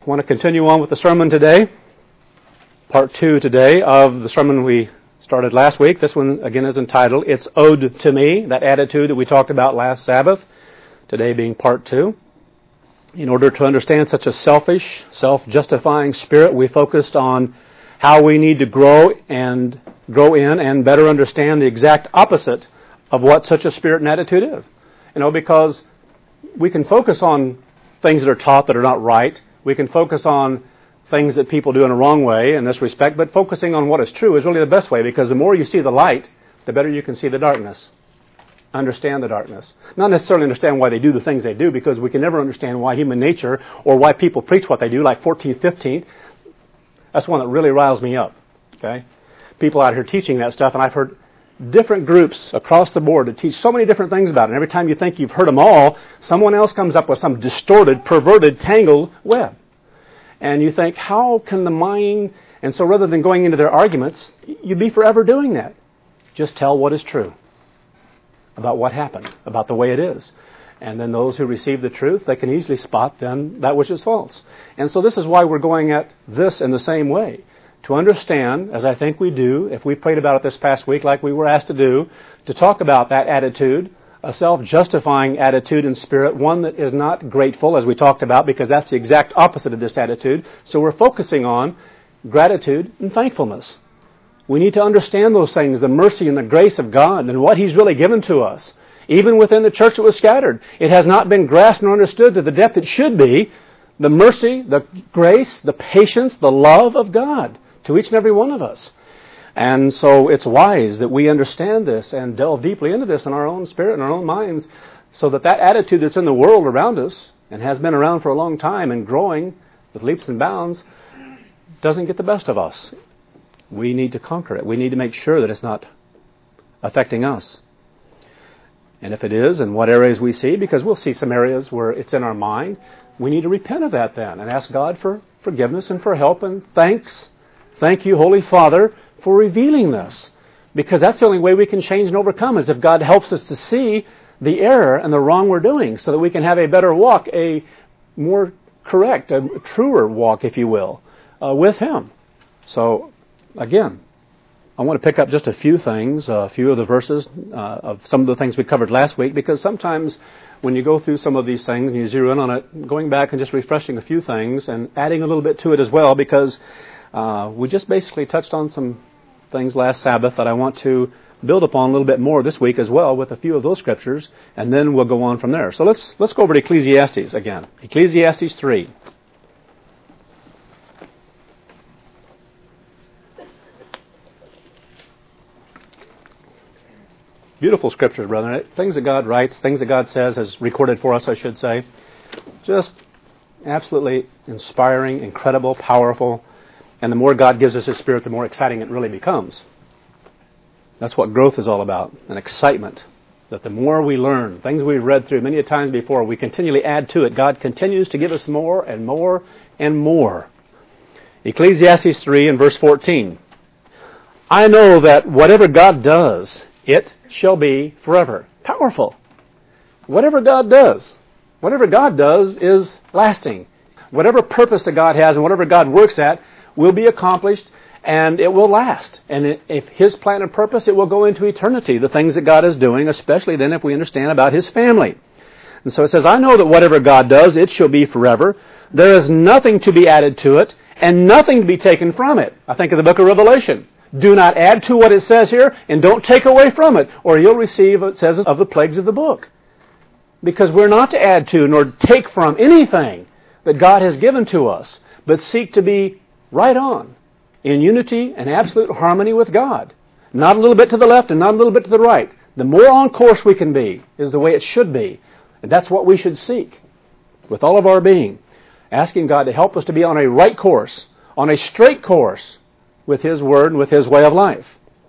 I want to continue on with the sermon today. Part 2 today of the sermon we started last week. This one, again, is entitled, It's Owed to Me, that attitude that we talked about last Sabbath, today being part 2. In order to understand such a selfish, self-justifying spirit, we focused on how we need to grow in and better understand the exact opposite of what such a spirit and attitude is. Because we can focus on things that are taught that are not right. We can focus on things that people do in a wrong way in this respect, but focusing on what is true is really the best way, because the more you see the light, the better you can see the darkness. Understand the darkness. Not necessarily understand why they do the things they do, because we can never understand why human nature or why people preach what they do, like 14th, 15th. That's one that really riles me up. Okay? People out here teaching that stuff, and I've heard different groups across the board that teach so many different things about it. And every time you think you've heard them all, someone else comes up with some distorted, perverted, tangled web. And you think, how can the mind... And so rather than going into their arguments, you'd be forever doing that. Just tell what is true about what happened, about the way it is. And then those who receive the truth, they can easily spot then that which is false. And so this is why we're going at this in the same way. To understand, as I think we do, if we prayed about it this past week like we were asked to do, to talk about that attitude, a self-justifying attitude and spirit, one that is not grateful, as we talked about, because that's the exact opposite of this attitude. So we're focusing on gratitude and thankfulness. We need to understand those things, the mercy and the grace of God and what He's really given to us. Even within the church that was scattered, it has not been grasped nor understood to the depth it should be. The mercy, the grace, the patience, the love of God to each and every one of us. And so it's wise that we understand this and delve deeply into this in our own spirit and our own minds, so that that attitude that's in the world around us and has been around for a long time and growing with leaps and bounds doesn't get the best of us. We need to conquer it. We need to make sure that it's not affecting us. And if it is, in what areas we see, because we'll see some areas where it's in our mind, we need to repent of that then and ask God for forgiveness and for help and thanks. Thank you, Holy Father, for revealing this. Because that's the only way we can change and overcome, is if God helps us to see the error and the wrong we're doing, so that we can have a better walk, a more correct, a truer walk, if you will, with Him. So, again, I want to pick up just a few things, a few of the verses of some of the things we covered last week, because sometimes when you go through some of these things and you zero in on it, going back and just refreshing a few things and adding a little bit to it as well, because we just basically touched on some things last Sabbath that I want to build upon a little bit more this week as well with a few of those scriptures, and then we'll go on from there. So let's go over to Ecclesiastes again. Ecclesiastes 3. Beautiful scriptures, brethren. Things that God writes, things that God says, has recorded for us, I should say. Just absolutely inspiring, incredible, powerful. And the more God gives us His Spirit, the more exciting it really becomes. That's what growth is all about, an excitement. That the more we learn, things we've read through many times before, we continually add to it. God continues to give us more and more and more. Ecclesiastes 3 and verse 14. I know that whatever God does, it shall be forever. Powerful. Whatever God does is lasting. Whatever purpose that God has and whatever God works at will be accomplished, and it will last. And if His plan and purpose, it will go into eternity, the things that God is doing, especially then if we understand about His family. And so it says, I know that whatever God does, it shall be forever. There is nothing to be added to it, and nothing to be taken from it. I think of the book of Revelation. Do not add to what it says here, and don't take away from it, or you'll receive what it says of the plagues of the book. Because we're not to add to nor take from anything that God has given to us, but seek to be right on, in unity and absolute harmony with God. Not a little bit to the left and not a little bit to the right. The more on course we can be is the way it should be. And that's what we should seek with all of our being. Asking God to help us to be on a right course, on a straight course with His Word and with His way of life.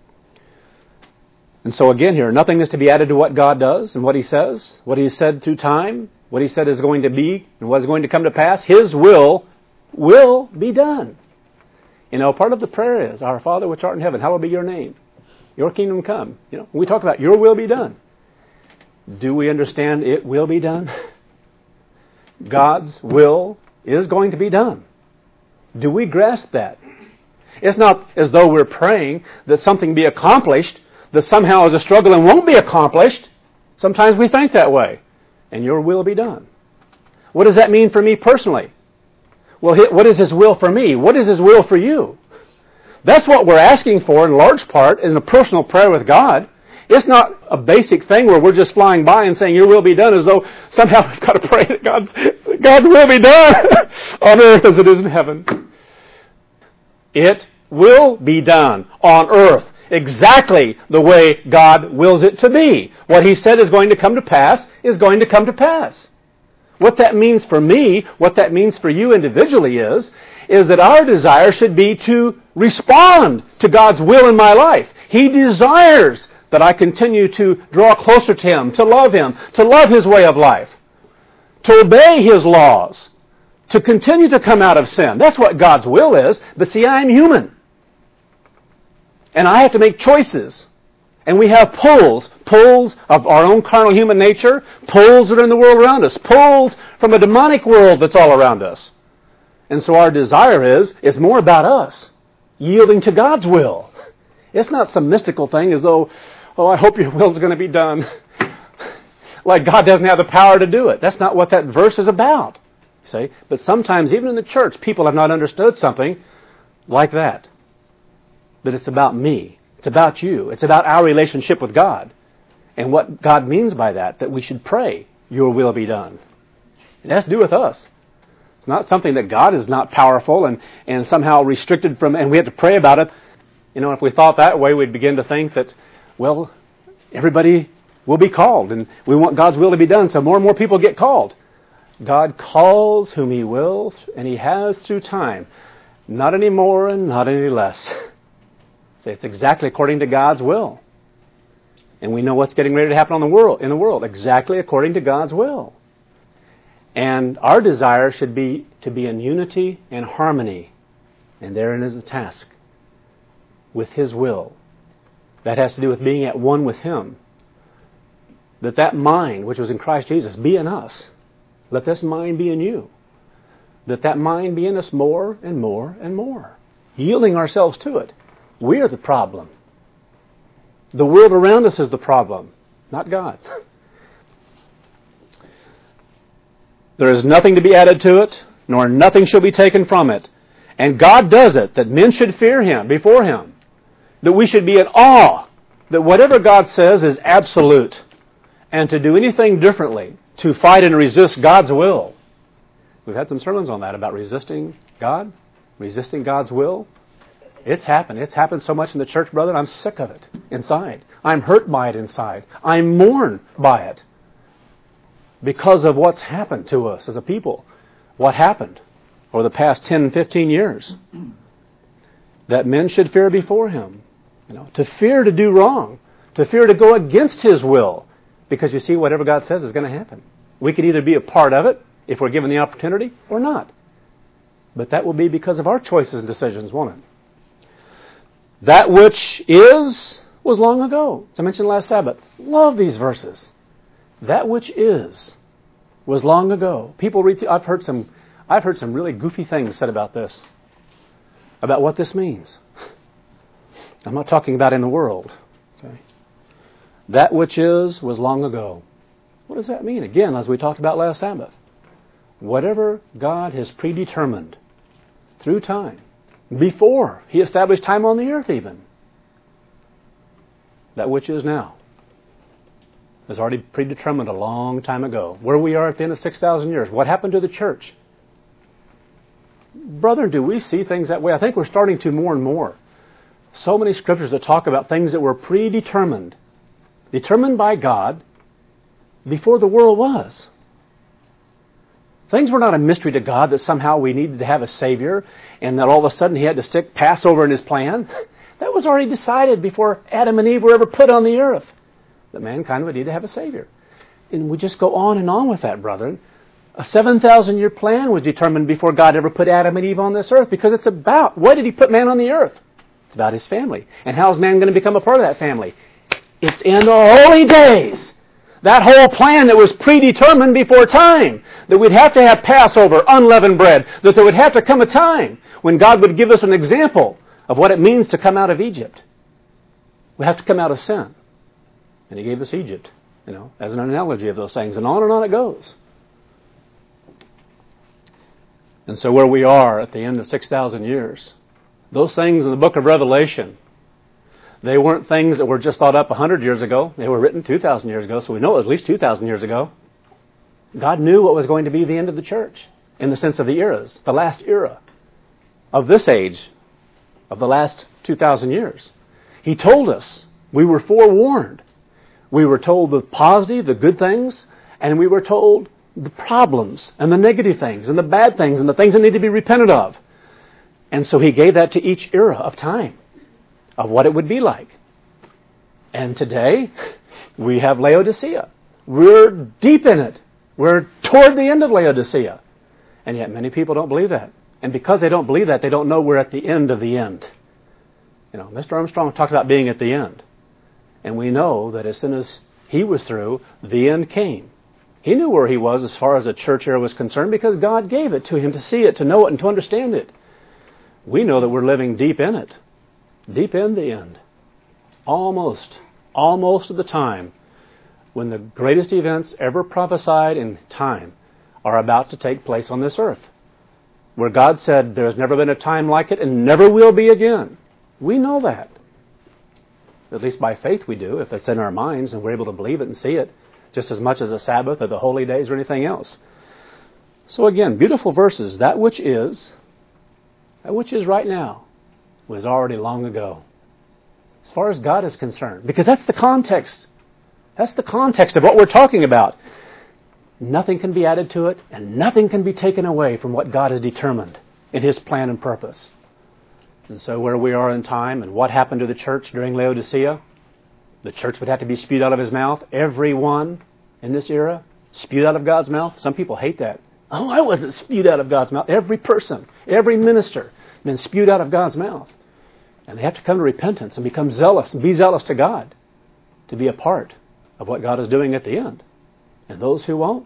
And so again here, nothing is to be added to what God does and what He says, what He said through time, what He said is going to be and what is going to come to pass. His will be done. Part of the prayer is, Our Father which art in heaven, hallowed be your name. Your kingdom come. When we talk about your will be done, do we understand it will be done? God's will is going to be done. Do we grasp that? It's not as though we're praying that something be accomplished, that somehow is a struggle and won't be accomplished. Sometimes we think that way. And your will be done. What does that mean for me personally? Well, what is His will for me? What is His will for you? That's what we're asking for in large part in a personal prayer with God. It's not a basic thing where we're just flying by and saying, your will be done, as though somehow we've got to pray that God's will be done on earth as it is in heaven. It will be done on earth exactly the way God wills it to be. What He said is going to come to pass is going to come to pass. What that means for me, what that means for you individually is that our desire should be to respond to God's will in my life. He desires that I continue to draw closer to Him, to love His way of life, to obey His laws, to continue to come out of sin. That's what God's will is. But see, I'm human. And I have to make choices. And we have pulls of our own carnal human nature, pulls that are in the world around us, pulls from a demonic world that's all around us. And so our desire is more about us, yielding to God's will. It's not some mystical thing as though, I hope your will is going to be done. Like God doesn't have the power to do it. That's not what that verse is about. See? But sometimes, even in the church, people have not understood something like that. That it's about me. It's about you. It's about our relationship with God. And what God means by that we should pray, your will be done. It has to do with us. It's not something that God is not powerful and somehow restricted from, and we have to pray about it. If we thought that way, we'd begin to think that, everybody will be called, and we want God's will to be done, so more and more people get called. God calls whom He wills, and He has through time. Not any more and not any less. So it's exactly according to God's will. And we know what's getting ready to happen in the world, exactly according to God's will. And our desire should be to be in unity and harmony. And therein is the task. With His will. That has to do with being at one with Him. That mind which was in Christ Jesus be in us. Let this mind be in you. That mind be in us more and more and more. Yielding ourselves to it. We're the problem. The world around us is the problem, not God. There is nothing to be added to it, nor nothing shall be taken from it. And God does it, that men should fear Him before Him. That we should be in awe, that whatever God says is absolute. And to do anything differently, to fight and resist God's will. We've had some sermons on that, about resisting God, resisting God's will. It's happened. It's happened so much in the church, brother, I'm sick of it inside. I'm hurt by it inside. I'm mourned by it. Because of what's happened to us as a people. What happened over the past 10, 15 years. That men should fear before Him. To fear to do wrong. To fear to go against His will. Because you see, whatever God says is going to happen. We could either be a part of it, if we're given the opportunity, or not. But that will be because of our choices and decisions, won't it? That which is was long ago. As I mentioned last Sabbath. Love these verses. That which is was long ago. People read. I've heard some really goofy things said about this. About what this means. I'm not talking about in the world. Okay. That which is was long ago. What does that mean? Again, as we talked about last Sabbath. Whatever God has predetermined through time, before He established time on the earth even, that which is now is already predetermined a long time ago. Where we are at the end of 6,000 years. What happened to the church? Brethren, do we see things that way? I think we're starting to more and more. So many scriptures that talk about things that were predetermined. Determined by God before the world was. Things were not a mystery to God that somehow we needed to have a Savior and that all of a sudden He had to stick Passover in His plan. That was already decided before Adam and Eve were ever put on the earth. That mankind would need to have a Savior. And we just go on and on with that, brethren. A 7,000-year plan was determined before God ever put Adam and Eve on this earth, because it's about, why did He put man on the earth? It's about His family. And how is man going to become a part of that family? It's in the holy days That whole plan that was predetermined before time, that we'd have to have Passover, unleavened bread, that there would have to come a time when God would give us an example of what it means to come out of Egypt. We have to come out of sin. And He gave us Egypt, as an analogy of those things. And on it goes. And so where we are at the end of 6,000 years, those things in the book of Revelation, they weren't things that were just thought up 100 years ago. They were written 2,000 years ago, so we know it was at least 2,000 years ago. God knew what was going to be the end of the church, in the sense of the eras, the last era of this age, of the last 2,000 years. He told us. We were forewarned. We were told the positive, the good things, and we were told the problems and the negative things and the bad things and the things that need to be repented of. And so He gave that to each era of time, of what it would be like. And today, we have Laodicea. We're deep in it. We're toward the end of Laodicea. And yet many people don't believe that. And because they don't believe that, they don't know we're at the end of the end. Mr. Armstrong talked about being at the end. And we know that as soon as he was through, the end came. He knew where he was as far as the church era was concerned because God gave it to him to see it, to know it, and to understand it. We know that we're living deep in it. Deep in the end. Almost of the time when the greatest events ever prophesied in time are about to take place on this earth. Where God said there has never been a time like it and never will be again. We know that. At least by faith we do, if it's in our minds and we're able to believe it and see it, just as much as a Sabbath or the holy days or anything else. So again, beautiful verses. That which is right now, was already long ago. As far as God is concerned. Because that's the context. That's the context of what we're talking about. Nothing can be added to it, and nothing can be taken away from what God has determined in His plan and purpose. And so where we are in time and what happened to the church during Laodicea, the church would have to be spewed out of His mouth. Everyone in this era spewed out of God's mouth. Some people hate that. Oh, I wasn't spewed out of God's mouth. Every person, every minister, been spewed out of God's mouth. And they have to come to repentance and become zealous and be zealous to God to be a part of what God is doing at the end. And those who won't.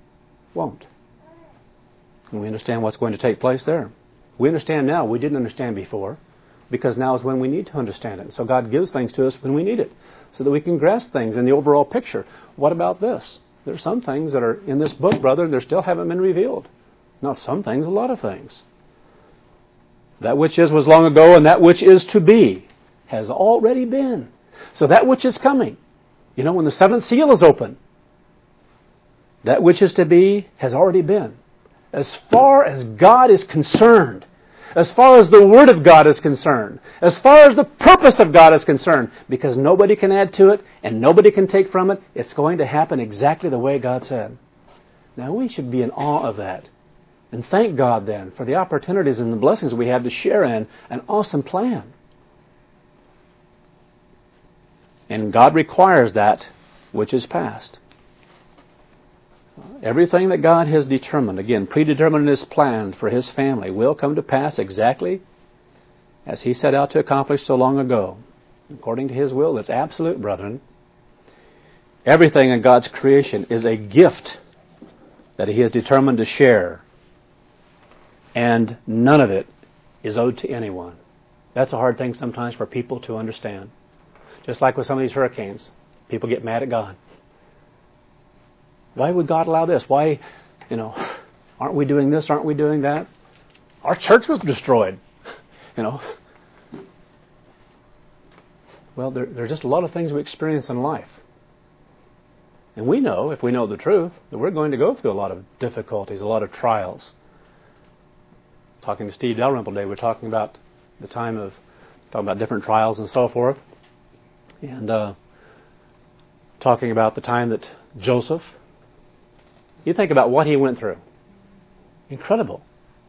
And we understand what's going to take place there. We understand now. We didn't understand before because now is when we need to understand it. And so God gives things to us when we need it so that we can grasp things in the overall picture. What about this? There are some things that are in this book, brother, that still haven't been revealed. Not some things, a lot of things. That which is was long ago, and that which is to be has already been. So that which is coming, when the seventh seal is open, that which is to be has already been. As far as God is concerned, as far as the Word of God is concerned, as far as the purpose of God is concerned, because nobody can add to it and nobody can take from it, it's going to happen exactly the way God said. Now we should be in awe of that. And thank God then for the opportunities and the blessings we have to share in an awesome plan. And God requires that which is past. Everything that God has determined, again, predetermined in His plan for His family, will come to pass exactly as He set out to accomplish so long ago. According to His will, that's absolute, brethren. Everything in God's creation is a gift that He has determined to share. And none of it is owed to anyone. That's a hard thing sometimes for people to understand. Just like with some of these hurricanes, people get mad at God. Why would God allow this? Why, aren't we doing this? Aren't we doing that? Our church was destroyed. Well, there are just a lot of things we experience in life. And we know, if we know the truth, that we're going to go through a lot of difficulties, a lot of trials. Talking to Steve Dalrymple today, we're talking about the time of, talking about different trials and so forth. And talking about the time that Joseph, you think about what he went through. Incredible.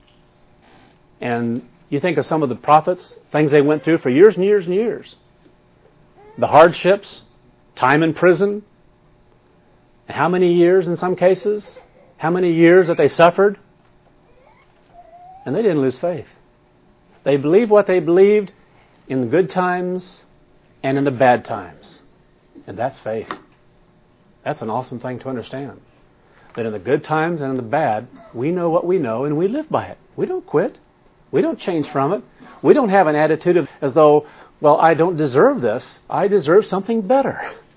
And you think of some of the prophets, things they went through for years and years and years. The hardships, time in prison, and how many years in some cases, how many years that they suffered. And they didn't lose faith. They believed what they believed in the good times and in the bad times. And that's faith. That's an awesome thing to understand. That in the good times and in the bad, we know what we know and we live by it. We don't quit. We don't change from it. We don't have an attitude of as though, well, I don't deserve this. I deserve something better.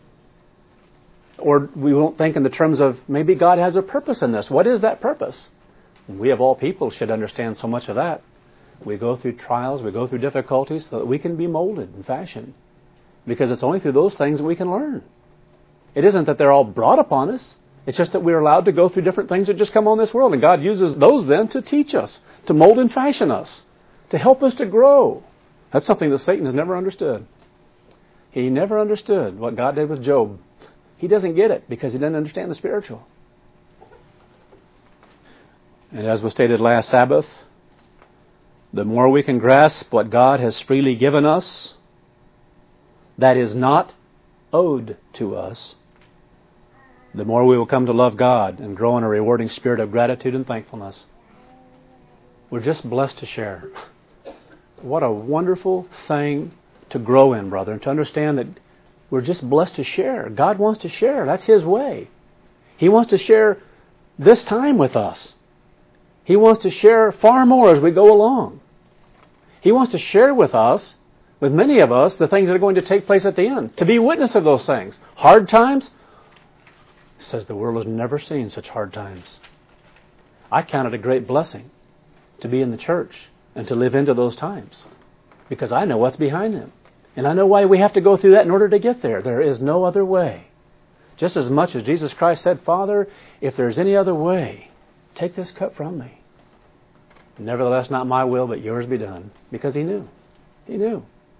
Or we won't think in the terms of maybe God has a purpose in this. What is that purpose? And we of all people should understand so much of that. We go through trials, we go through difficulties so that we can be molded and fashioned. Because it's only through those things that we can learn. It isn't that they're all brought upon us. It's just that we're allowed to go through different things that just come on this world. And God uses those then to teach us, to mold and fashion us, to help us to grow. That's something that Satan has never understood. He never understood what God did with Job. He doesn't get it because he doesn't understand the spiritual. And as was stated last Sabbath, the more we can grasp what God has freely given us, that is not owed to us, the more we will come to love God and grow in a rewarding spirit of gratitude and thankfulness. We're just blessed to share. What a wonderful thing to grow in, brother, and to understand that we're just blessed to share. God wants to share. That's His way. He wants to share this time with us. He wants to share far more as we go along. He wants to share with us, with many of us, the things that are going to take place at the end. To be witness of those things. Hard times? It says the world has never seen such hard times. I count it a great blessing to be in the church and to live into those times. Because I know what's behind them. And I know why we have to go through that in order to get there. There is no other way. Just as much as Jesus Christ said, Father, if there's any other way, take this cup from me. Nevertheless, not my will, but yours be done. Because He knew. He knew.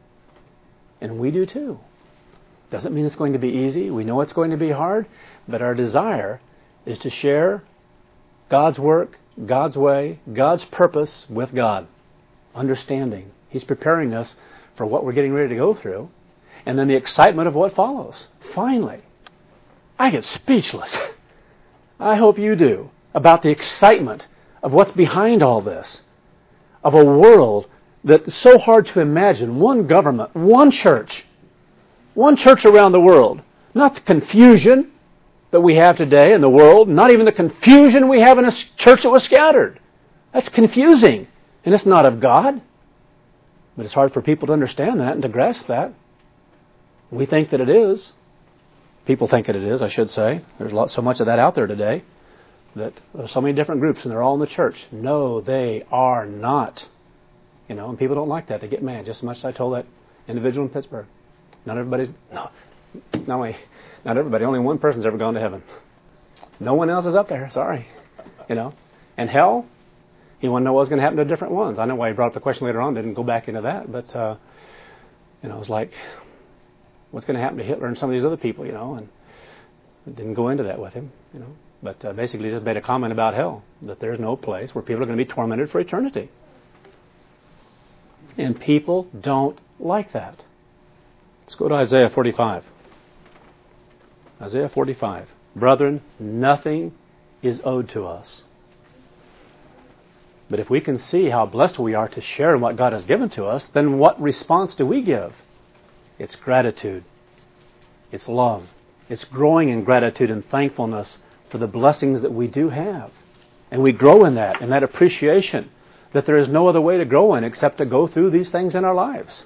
And we do too. Doesn't mean it's going to be easy. We know it's going to be hard. But our desire is to share God's work, God's way, God's purpose with God. Understanding. He's preparing us for what we're getting ready to go through. And then the excitement of what follows. Finally. I get speechless. I hope you do. About the excitement of what's behind all this. Of a world that's so hard to imagine. One government, one church around the world. Not the confusion that we have today in the world. Not even the confusion we have in a church that was scattered. That's confusing. And it's not of God. But it's hard for people to understand that and to grasp that. We think that it is. People think that it is, I should say. There's so much of that out there today. That there's so many different groups and they're all in the church. No, they are not. And people don't like that. They get mad just as much as I told that individual in Pittsburgh. Not everybody, only one person's ever gone to heaven. No one else is up there, sorry. And hell, you want to know what's going to happen to different ones. I know why he brought up the question later on, didn't go back into that, but, it's like, what's going to happen to Hitler and some of these other people, and didn't go into that with him, But basically just made a comment about hell, that there's no place where people are going to be tormented for eternity. And people don't like that. Let's go to Isaiah 45. Isaiah 45. Brethren, nothing is owed to us. But if we can see how blessed we are to share in what God has given to us, then what response do we give? It's gratitude. It's love. It's growing in gratitude and thankfulness for the blessings that we do have. And we grow in that appreciation that there is no other way to grow in except to go through these things in our lives.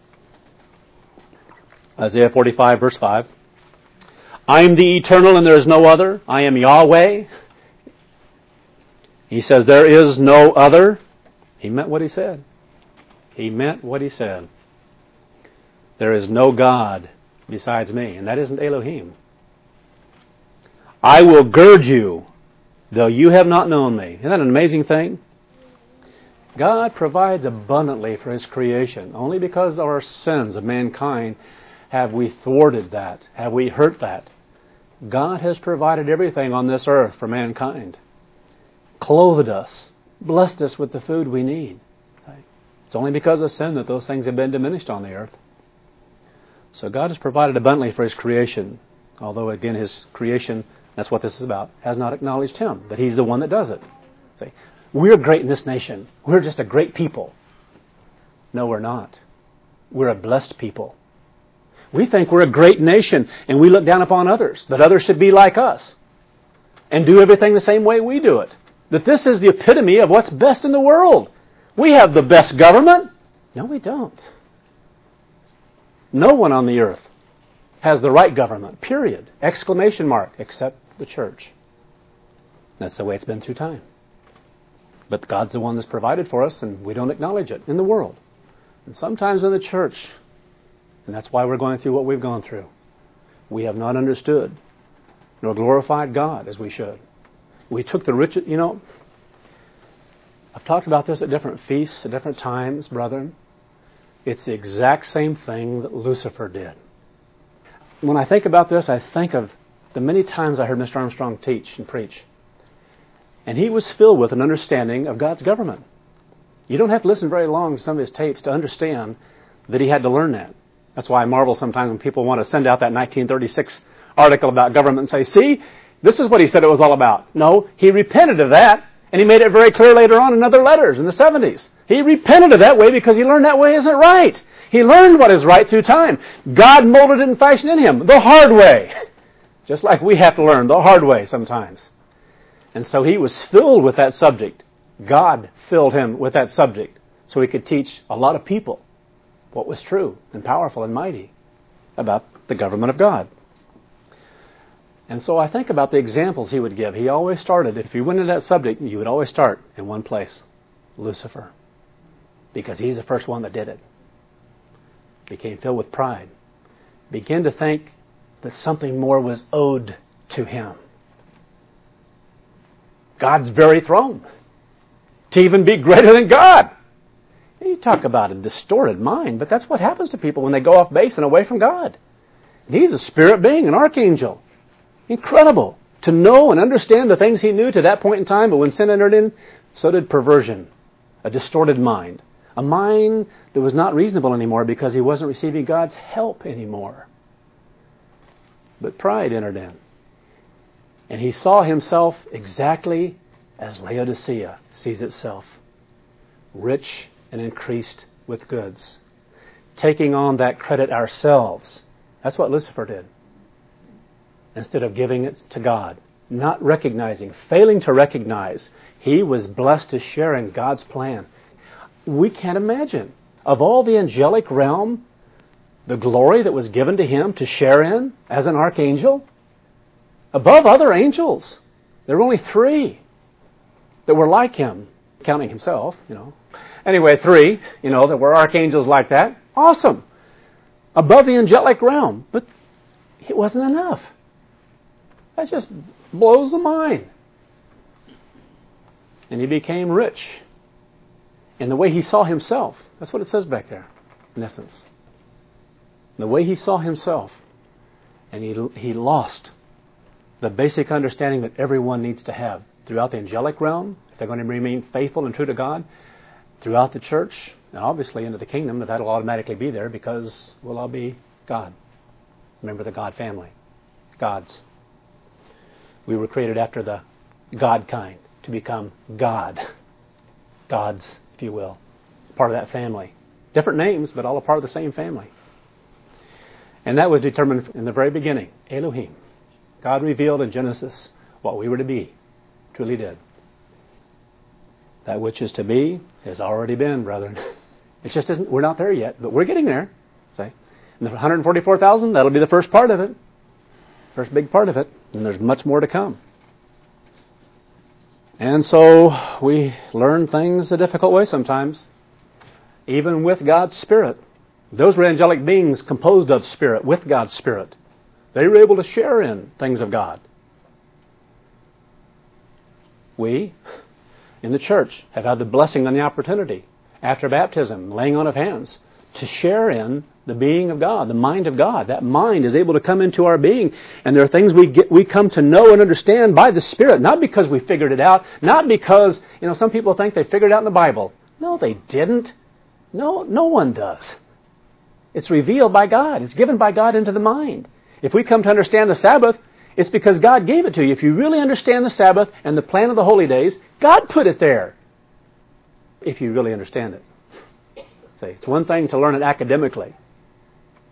Isaiah 45, verse 5. I am the eternal and there is no other. I am Yahweh. He says there is no other. He meant what he said. He meant what he said. There is no God besides me. And that isn't Elohim. I will gird you, though you have not known me. Isn't that an amazing thing? God provides abundantly for His creation. Only because of our sins of mankind have we thwarted that, have we hurt that. God has provided everything on this earth for mankind. Clothed us, blessed us with the food we need. It's only because of sin that those things have been diminished on the earth. So God has provided abundantly for His creation. Although, again, His creation, that's what this is about, has not acknowledged Him, that He's the one that does it. See, we're great in this nation. We're just a great people. No, we're not. We're a blessed people. We think we're a great nation and we look down upon others, that others should be like us and do everything the same way we do it. That this is the epitome of what's best in the world. We have the best government. No, we don't. No one on the earth has the right government, period. Exclamation mark, except the church. That's the way it's been through time. But God's the one that's provided for us, and we don't acknowledge it in the world. And sometimes in the church, and that's why we're going through what we've gone through, we have not understood nor glorified God as we should. We took the riches, I've talked about this at different feasts, at different times, brethren. It's the exact same thing that Lucifer did. When I think about this, I think of the many times I heard Mr. Armstrong teach and preach. And he was filled with an understanding of God's government. You don't have to listen very long to some of his tapes to understand that he had to learn that. That's why I marvel sometimes when people want to send out that 1936 article about government and say, see, this is what he said it was all about. No, he repented of that, and he made it very clear later on in other letters in the 70s. He repented of that way because he learned that way isn't right. He learned what is right through time. God molded it and fashioned in him the hard way. Just like we have to learn the hard way sometimes. And so he was filled with that subject. God filled him with that subject so he could teach a lot of people what was true and powerful and mighty about the government of God. And so I think about the examples he would give. He always started, if you went into that subject, you would always start in one place, Lucifer. Because he's the first one that did it. Became filled with pride. Began to think that something more was owed to him. God's very throne. To even be greater than God. You talk about a distorted mind, but that's what happens to people when they go off base and away from God. And he's a spirit being, an archangel. Incredible to know and understand the things he knew to that point in time, but when sin entered in, so did perversion, a distorted mind. A mind that was not reasonable anymore because he wasn't receiving God's help anymore. But pride entered in. And he saw himself exactly as Laodicea sees itself. Rich and increased with goods. Taking on that credit ourselves. That's what Lucifer did. Instead of giving it to God. Not recognizing, failing to recognize, he was blessed to share in God's plan. We can't imagine. Of all the angelic realm, the glory that was given to him to share in as an archangel, above other angels, there were only 3 that were like him, counting himself, Anyway, 3, that were archangels like that. Awesome. Above the angelic realm. But it wasn't enough. That just blows the mind. And he became rich in the way he saw himself. That's what it says back there, in essence. The way he saw himself. And he lost the basic understanding that everyone needs to have throughout the angelic realm, if they're going to remain faithful and true to God, throughout the church, and obviously into the kingdom, that'll automatically be there because we'll all be God. Remember the God family. Gods. We were created after the God kind to become God. Gods, if you will. Part of that family. Different names, but all a part of the same family. And that was determined in the very beginning. Elohim. God revealed in Genesis what we were to be. Truly did. That which is to be has already been, brethren. It just isn't, we're not there yet, but we're getting there. See? And the 144,000, that'll be the first part of it. First big part of it. And there's much more to come. And so we learn things a difficult way sometimes. Even with God's Spirit. Those were angelic beings composed of Spirit, with God's Spirit. They were able to share in things of God. We, in the church, have had the blessing and the opportunity, after baptism, laying on of hands, to share in the being of God, the mind of God. That mind is able to come into our being, and there are things we come to know and understand by the Spirit, not because we figured it out, not because, some people think they figured it out in the Bible. No, they didn't. No one does. It's revealed by God. It's given by God into the mind. If we come to understand the Sabbath, it's because God gave it to you. If you really understand the Sabbath and the plan of the holy days, God put it there. If you really understand it. See, it's one thing to learn it academically.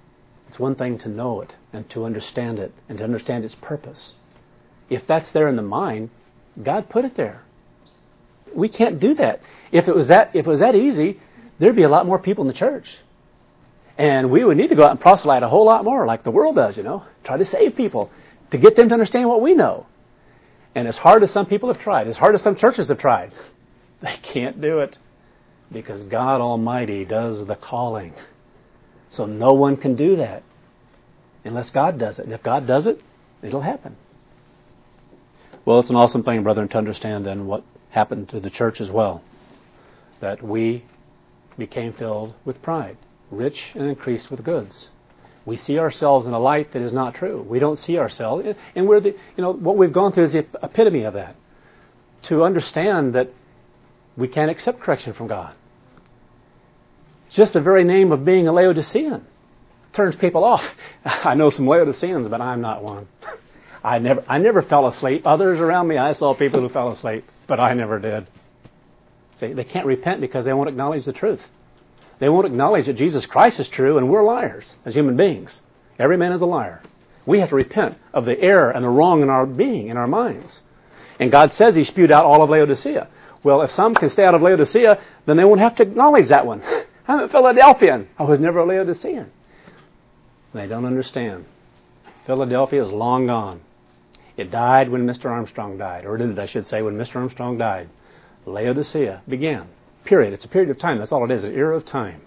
It's one thing to know it and to understand it and to understand its purpose. If that's there in the mind, God put it there. We can't do that. If it was that easy, there'd be a lot more people in the church. And we would need to go out and proselyte a whole lot more like the world does, Try to save people, to get them to understand what we know. And as hard as some people have tried, as hard as some churches have tried, they can't do it because God Almighty does the calling. So no one can do that unless God does it. And if God does it, it'll happen. Well, it's an awesome thing, brethren, to understand then what happened to the church as well. That we became filled with pride, rich and increased with goods. We see ourselves in a light that is not true. We don't see ourselves, and what we've gone through is the epitome of that. To understand that we can't accept correction from God. Just the very name of being a Laodicean turns people off. I know some Laodiceans, but I'm not one. I never fell asleep. Others around me, I saw people who fell asleep, but I never did. See, they can't repent because they won't acknowledge the truth. They won't acknowledge that Jesus Christ is true and we're liars as human beings. Every man is a liar. We have to repent of the error and the wrong in our being, in our minds. And God says He spewed out all of Laodicea. Well, if some can stay out of Laodicea, then they won't have to acknowledge that one. I'm a Philadelphian. I was never a Laodicean. They don't understand. Philadelphia is long gone. It died when Mr. Armstrong died, or it ended, I should say, when Mr. Armstrong died. Laodicea began. Period. It's a period of time. That's all it is, an era of time.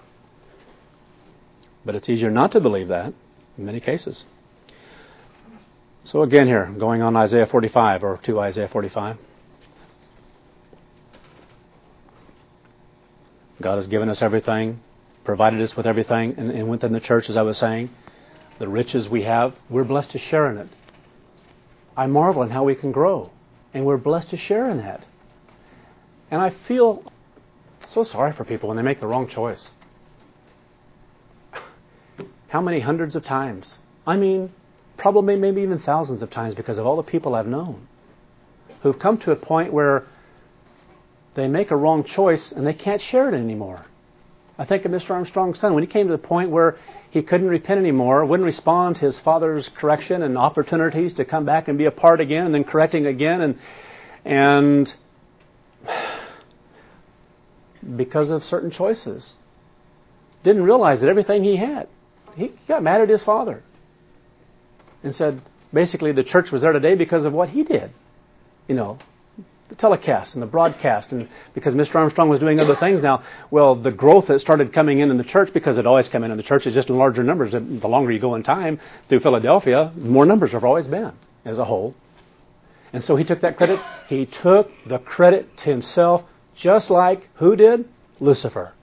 But it's easier not to believe that in many cases. So again here, going on Isaiah 45, or to Isaiah 45. God has given us everything, provided us with everything, and within the church, as I was saying, the riches we have, we're blessed to share in it. I marvel in how we can grow, and we're blessed to share in that. And I feel so sorry for people when they make the wrong choice. How many hundreds of times? I mean, probably maybe even thousands of times because of all the people I've known who've come to a point where they make a wrong choice and they can't share it anymore. I think of Mr. Armstrong's son. When he came to the point where he couldn't repent anymore, wouldn't respond to his father's correction and opportunities to come back and be a part again and then correcting again and because of certain choices. Didn't realize that everything he had. He got mad at his father and said, basically, the church was there today because of what he did. The telecast and the broadcast, and because Mr. Armstrong was doing other things now, well, the growth that started coming in the church, because it always come in the church, is just in larger numbers. The longer you go in time through Philadelphia, more numbers have always been as a whole. And so he took that credit. He took the credit to himself, just like who did? Lucifer.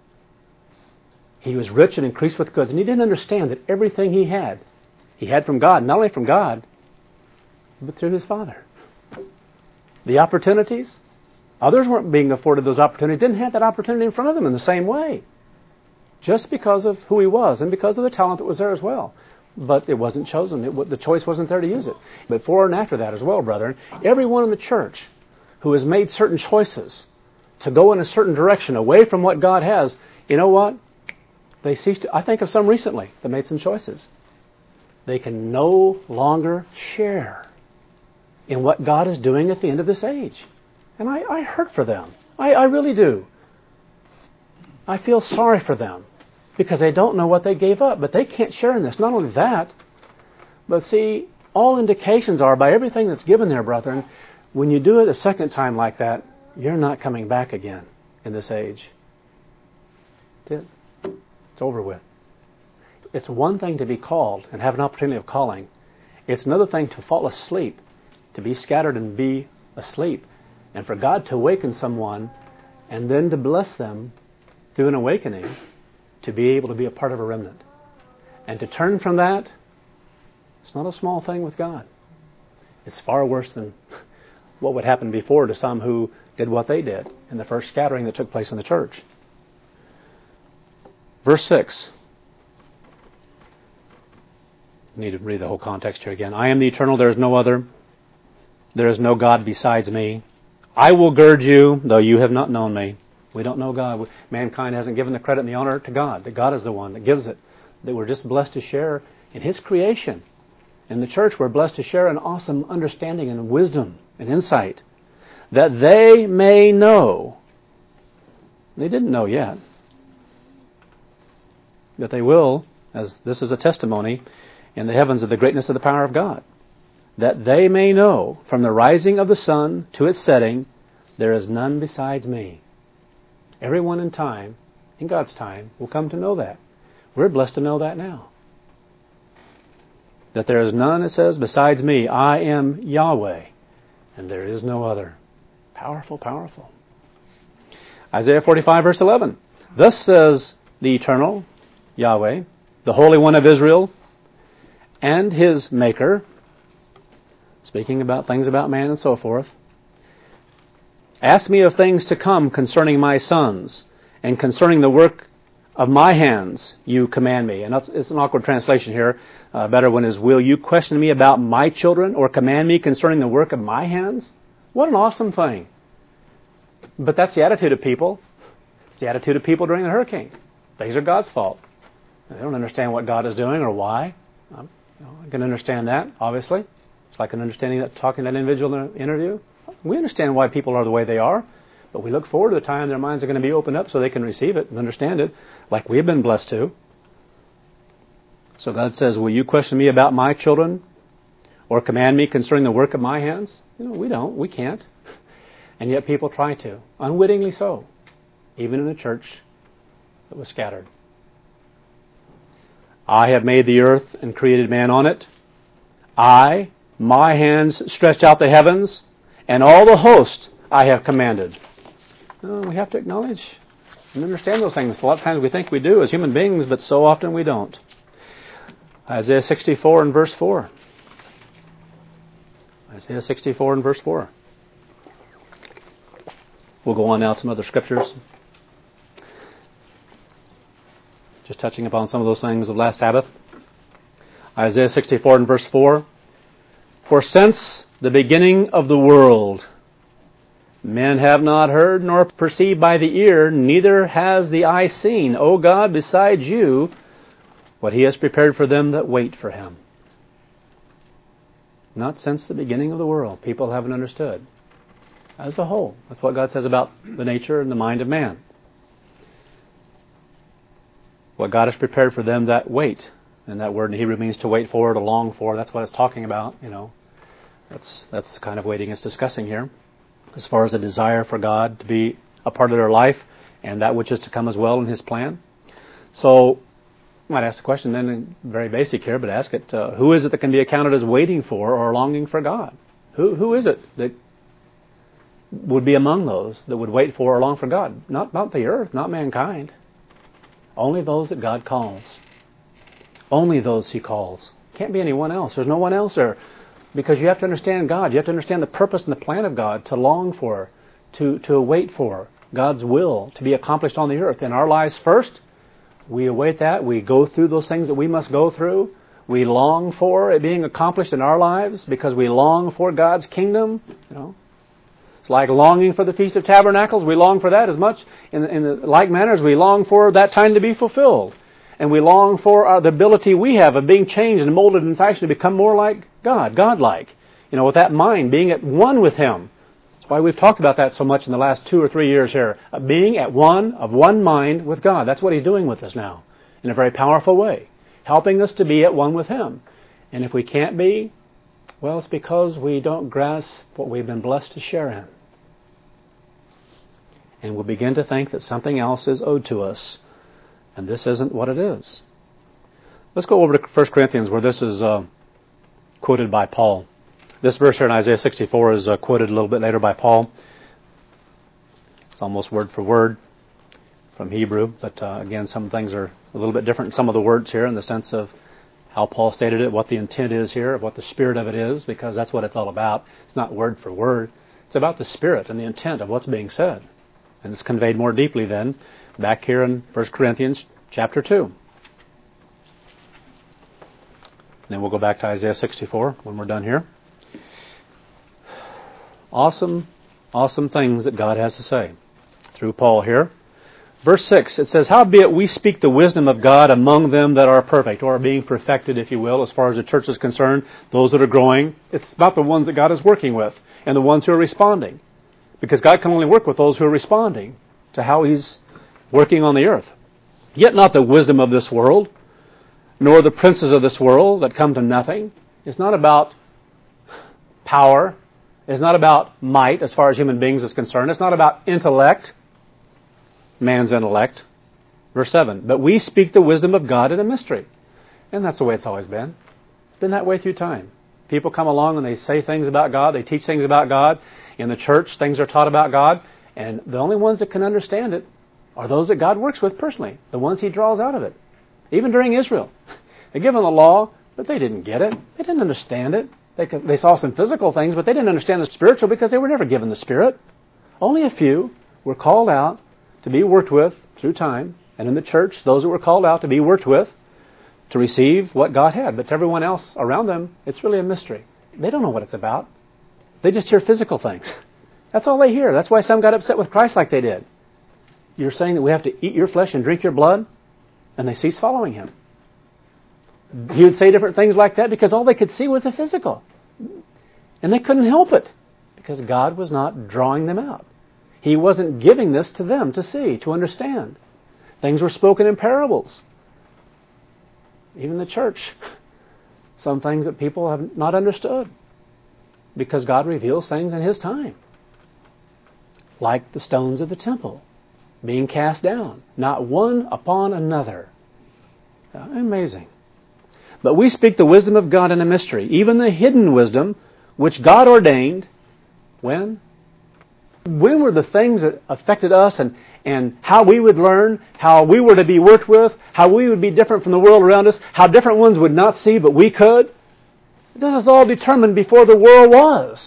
He was rich and increased with goods, and he didn't understand that everything he had from God, not only from God, but through his Father. The opportunities, others weren't being afforded those opportunities, didn't have that opportunity in front of them in the same way. Just because of who he was and because of the talent that was there as well. But it wasn't chosen. The choice wasn't there to use it. But before and after that as well, brethren, everyone in the church who has made certain choices to go in a certain direction away from what God has, you know what? They ceased to, I think of some recently that made some choices. They can no longer share in what God is doing at the end of this age. And I hurt for them. I really do. I feel sorry for them because they don't know what they gave up, but they can't share in this. Not only that, but see, all indications are by everything that's given there, brethren, when you do it a second time like that, you're not coming back again in this age. That's it. It's over with. It's one thing to be called and have an opportunity of calling. It's another thing to fall asleep, to be scattered and be asleep, and for God to awaken someone and then to bless them through an awakening to be able to be a part of a remnant. And to turn from that, it's not a small thing with God. It's far worse than what would happen before to some who did what they did in the first scattering that took place in the church. Verse 6. I need to read the whole context here again. I am the eternal, there is no other. There is no God besides me. I will gird you, though you have not known me. We don't know God. Mankind hasn't given the credit and the honor to God. That God is the one that gives it. that we're just blessed to share in His creation. In the church, we're blessed to share an awesome understanding and wisdom and insight, that they may know. They didn't know yet. That they will, as this is a testimony in the heavens of the greatness of the power of God, that they may know from the rising of the sun to its setting, there is none besides me. Everyone in time, in God's time, will come to know that. We're blessed to know that now. That there is none, it says, besides me. I am Yahweh, and there is no other. Powerful, powerful. Isaiah 45, verse 11. Thus says the eternal Yahweh, the Holy One of Israel, and His Maker, speaking about things about man and so forth. Ask me of things to come concerning my sons, and concerning the work of my hands you command me. And it's an awkward translation here. A better one is, will you question me about my children, or command me concerning the work of my hands? What an awesome thing. But that's the attitude of people. It's the attitude of people during the hurricane. Things are God's fault. They don't understand what God is doing or why. I can understand that, obviously. It's like an understanding that talking to that individual in an interview. We understand why people are the way they are, but we look forward to the time their minds are going to be opened up so they can receive it and understand it, like we've been blessed to. So God says, will you question me about my children, or command me concerning the work of my hands? We don't. We can't. And yet people try to, unwittingly so, even in a church that was scattered. I have made the earth and created man on it. My hands stretched out the heavens, and all the host I have commanded. We have to acknowledge and understand those things. A lot of times we think we do as human beings, but so often we don't. Isaiah 64 and verse 4. Isaiah 64 and verse 4. We'll go on now to some other scriptures. Just touching upon some of those things of last Sabbath. Isaiah 64 and verse 4. For since the beginning of the world, men have not heard nor perceived by the ear, neither has the eye seen, O God, besides you, what He has prepared for them that wait for Him. Not since the beginning of the world. People haven't understood. As a whole. That's what God says about the nature and the mind of man. What God has prepared for them that wait. And that word in Hebrew means to wait for, to long for. That's what it's talking about, That's the kind of waiting it's discussing here. As far as a desire for God to be a part of their life and that which is to come as well in His plan. So, I might ask the question then, very basic here, but ask it, who is it that can be accounted as waiting for or longing for God? Who is it that would be among those that would wait for or long for God? Not the earth, not mankind. Only those that God calls. Only those He calls. Can't be anyone else. There's no one else there. Because you have to understand God. You have to understand the purpose and the plan of God to long for, to wait for God's will to be accomplished on the earth. In our lives first, we await that. We go through those things that we must go through. We long for it being accomplished in our lives because we long for God's kingdom. It's like longing for the Feast of Tabernacles. We long for that as much in the like manner as we long for that time to be fulfilled. And we long for the ability we have of being changed and molded and fashioned to become more like God, God-like. With that mind, being at one with Him. That's why we've talked about that so much in the last 2 or 3 years here. Being at one mind with God. That's what He's doing with us now. In a very powerful way. Helping us to be at one with Him. And if we can't be, well, it's because we don't grasp what we've been blessed to share in. And we'll begin to think that something else is owed to us. And this isn't what it is. Let's go over to 1 Corinthians where this is quoted by Paul. This verse here in Isaiah 64 is quoted a little bit later by Paul. It's almost word for word from Hebrew. But again, some things are a little bit different in some of the words here in the sense of how Paul stated it, what the intent is here, what the spirit of it is, because that's what it's all about. It's not word for word. It's about the spirit and the intent of what's being said. And it's conveyed more deeply then back here in 1 Corinthians chapter 2. Then we'll go back to Isaiah 64 when we're done here. Awesome, awesome things that God has to say through Paul here. Verse 6, it says, "Howbeit we speak the wisdom of God among them that are perfect," or are being perfected, if you will, as far as the church is concerned, those that are growing. It's about the ones that God is working with and the ones who are responding. Because God can only work with those who are responding to how He's working on the earth. "Yet not the wisdom of this world, nor the princes of this world that come to nothing." It's not about power. It's not about might as far as human beings is concerned. It's not about intellect. Man's intellect. Verse 7, "But we speak the wisdom of God in a mystery." And that's the way it's always been. It's been that way through time. People come along and they say things about God. They teach things about God. In the church, things are taught about God. And the only ones that can understand it are those that God works with personally. The ones He draws out of it. Even during Israel. They give them the law, but they didn't get it. They didn't understand it. They saw some physical things, but they didn't understand the spiritual because they were never given the Spirit. Only a few were called out to be worked with through time. And in the church, those that were called out to be worked with to receive what God had. But to everyone else around them, it's really a mystery. They don't know what it's about. They just hear physical things. That's all they hear. That's why some got upset with Christ like they did. "You're saying that we have to eat your flesh and drink your blood?" And they ceased following Him. He would say different things like that because all they could see was the physical. And they couldn't help it because God was not drawing them out. He wasn't giving this to them to see, to understand. Things were spoken in parables. Even the church. Some things that people have not understood because God reveals things in His time. Like the stones of the temple being cast down, not one upon another. Amazing. "But we speak the wisdom of God in a mystery, even the hidden wisdom which God ordained." When? When were the things that affected us and how we would learn, how we were to be worked with, how we would be different from the world around us, how different ones would not see but we could? This is all determined before the world was.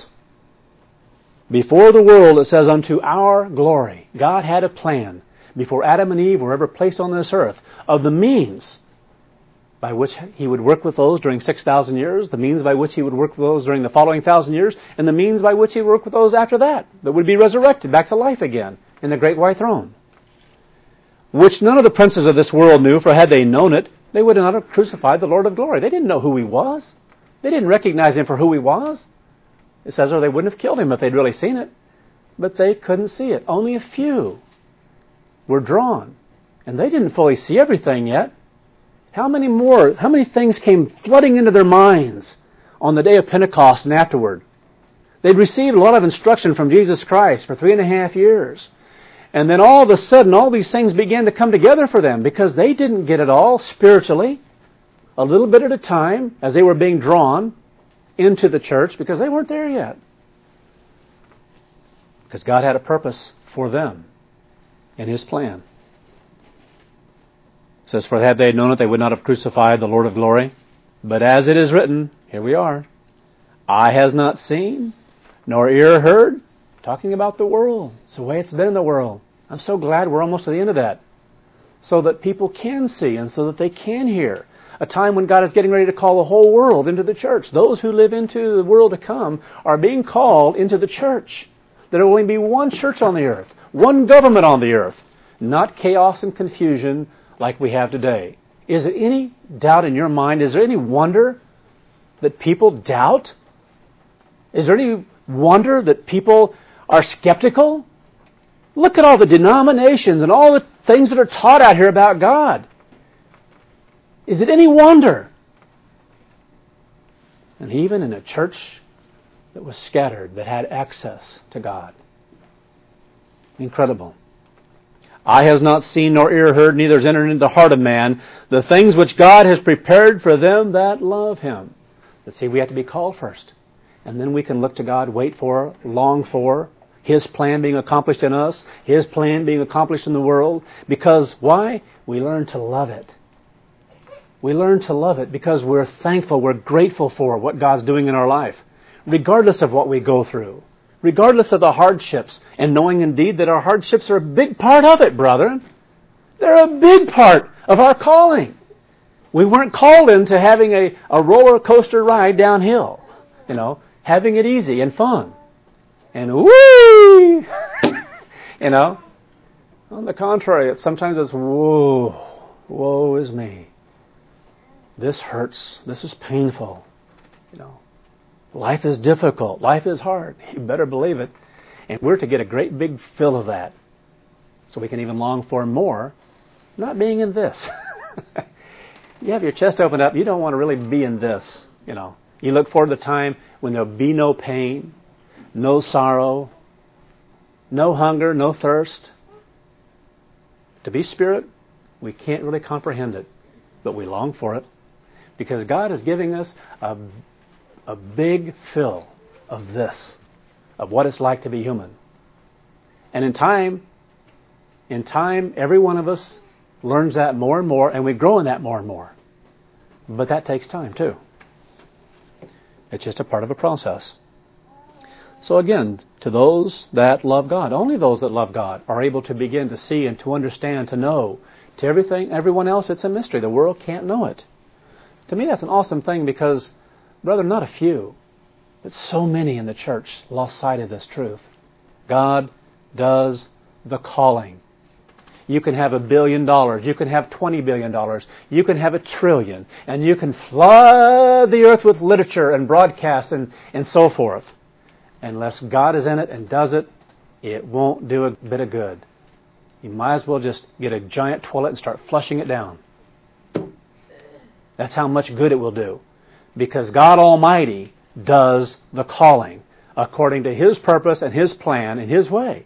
Before the world, it says, "unto our glory." God had a plan before Adam and Eve were ever placed on this earth of the means by which He would work with those during 6,000 years, the means by which He would work with those during the following 1,000 years, and the means by which He would work with those after that would be resurrected back to life again in the great white throne. "Which none of the princes of this world knew, for had they known it, they would not have crucified the Lord of glory." They didn't know who He was. They didn't recognize Him for who He was. It says, or they wouldn't have killed Him if they'd really seen it. But they couldn't see it. Only a few were drawn. And they didn't fully see everything yet. How many things came flooding into their minds on the day of Pentecost and afterward? They'd received a lot of instruction from Jesus Christ for 3.5 years. And then all of a sudden, all these things began to come together for them because they didn't get it all spiritually, a little bit at a time, as they were being drawn into the church because they weren't there yet. Because God had a purpose for them in His plan. It says, "For had they known it, they would not have crucified the Lord of glory. But as it is written," here we are, "Eye has not seen, nor ear heard," talking about the world. It's the way it's been in the world. I'm so glad we're almost to the end of that. So that people can see and so that they can hear. A time when God is getting ready to call the whole world into the church. Those who live into the world to come are being called into the church. There will only be one church on the earth, one government on the earth, not chaos and confusion like we have today. Is there any doubt in your mind? Is there any wonder that people doubt? Is there any wonder that people are skeptical? Look at all the denominations and all the things that are taught out here about God. Is it any wonder? And even in a church that was scattered, that had access to God. Incredible. "Eye has not seen nor ear heard, neither has entered into the heart of man, the things which God has prepared for them that love Him." But see, we have to be called first. And then we can look to God, wait for, long for His plan being accomplished in us, His plan being accomplished in the world. Because why? We learn to love it. We learn to love it because we're thankful, we're grateful for what God's doing in our life, regardless of what we go through, regardless of the hardships, and knowing indeed that our hardships are a big part of it, brethren. They're a big part of our calling. We weren't called into having a roller coaster ride downhill, having it easy and fun. And whee! On the contrary, sometimes it's, woe is me. This hurts. This is painful. Life is difficult. Life is hard. You better believe it. And we're to get a great big fill of that so we can even long for more, not being in this. You have your chest opened up, you don't want to really be in this. You look forward to the time when there'll be no pain, no sorrow, no hunger, no thirst. To be spirit, we can't really comprehend it, but we long for it because God is giving us a big fill of this, of what it's like to be human. And in time, every one of us learns that more and more, and we grow in that more and more. But that takes time too. It's just a part of a process. So again, to those that love God, only those that love God are able to begin to see and to understand, to know. To everyone else, it's a mystery. The world can't know it. To me, that's an awesome thing because, brother, not a few, but so many in the church lost sight of this truth. God does the calling. You can have $1 billion. You can have $20 billion. You can have $1 trillion. And you can flood the earth with literature and broadcasts and so forth. Unless God is in it and does it, it won't do a bit of good. You might as well just get a giant toilet and start flushing it down. That's how much good it will do. Because God Almighty does the calling according to His purpose and His plan and His way.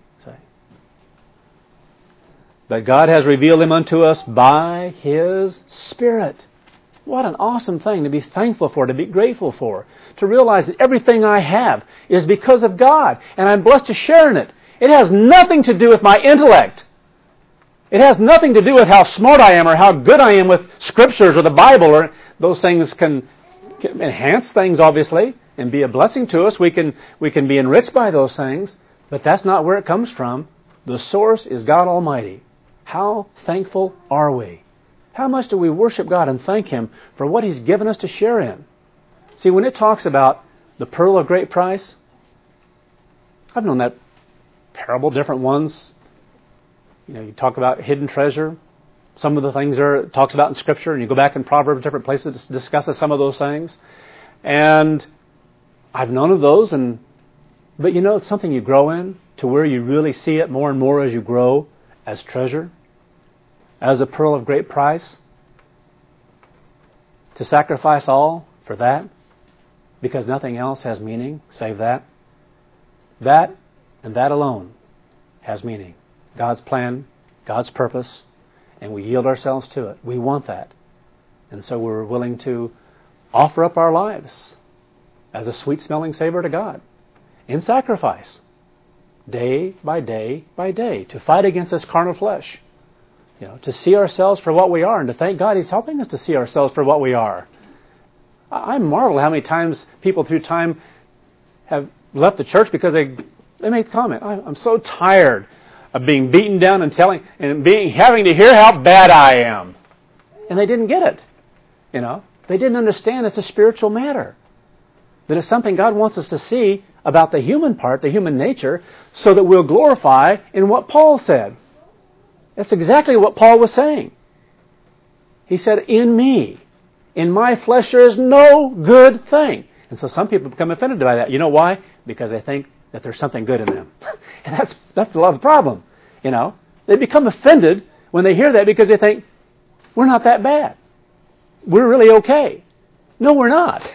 But God has revealed Him unto us by His Spirit. What an awesome thing to be thankful for, to be grateful for. To realize that everything I have is because of God, and I'm blessed to share in it. It has nothing to do with my intellect. It has nothing to do with how smart I am or how good I am with Scriptures or the Bible. Or those things can enhance things, obviously, and be a blessing to us. We can be enriched by those things, but that's not where it comes from. The source is God Almighty. How thankful are we? How much do we worship God and thank Him for what He's given us to share in? See, when it talks about the pearl of great price, I've known that parable, different ones. You talk about hidden treasure. Some of the things it talks about in Scripture, and you go back in Proverbs, different places, it discusses some of those things. And I've known of those, but it's something you grow in to where you really see it more and more as you grow as treasure. As a pearl of great price, to sacrifice all for that, because nothing else has meaning save that. That and that alone has meaning. God's plan, God's purpose, and we yield ourselves to it. We want that. And so we're willing to offer up our lives as a sweet-smelling savor to God in sacrifice, day by day by day, to fight against this carnal flesh. To see ourselves for what we are, and to thank God He's helping us to see ourselves for what we are. I marvel how many times people through time have left the church because they make the comment, I'm so tired of being beaten down and having to hear how bad I am. And they didn't get it. They didn't understand it's a spiritual matter. That it's something God wants us to see about the human part, the human nature, so that we'll glorify in what Paul said. That's exactly what Paul was saying. He said, in me, in my flesh, there is no good thing. And so some people become offended by that. You know why? Because they think that there's something good in them. And that's a lot of the problem. They become offended when they hear that because they think, we're not that bad. We're really okay. No, we're not.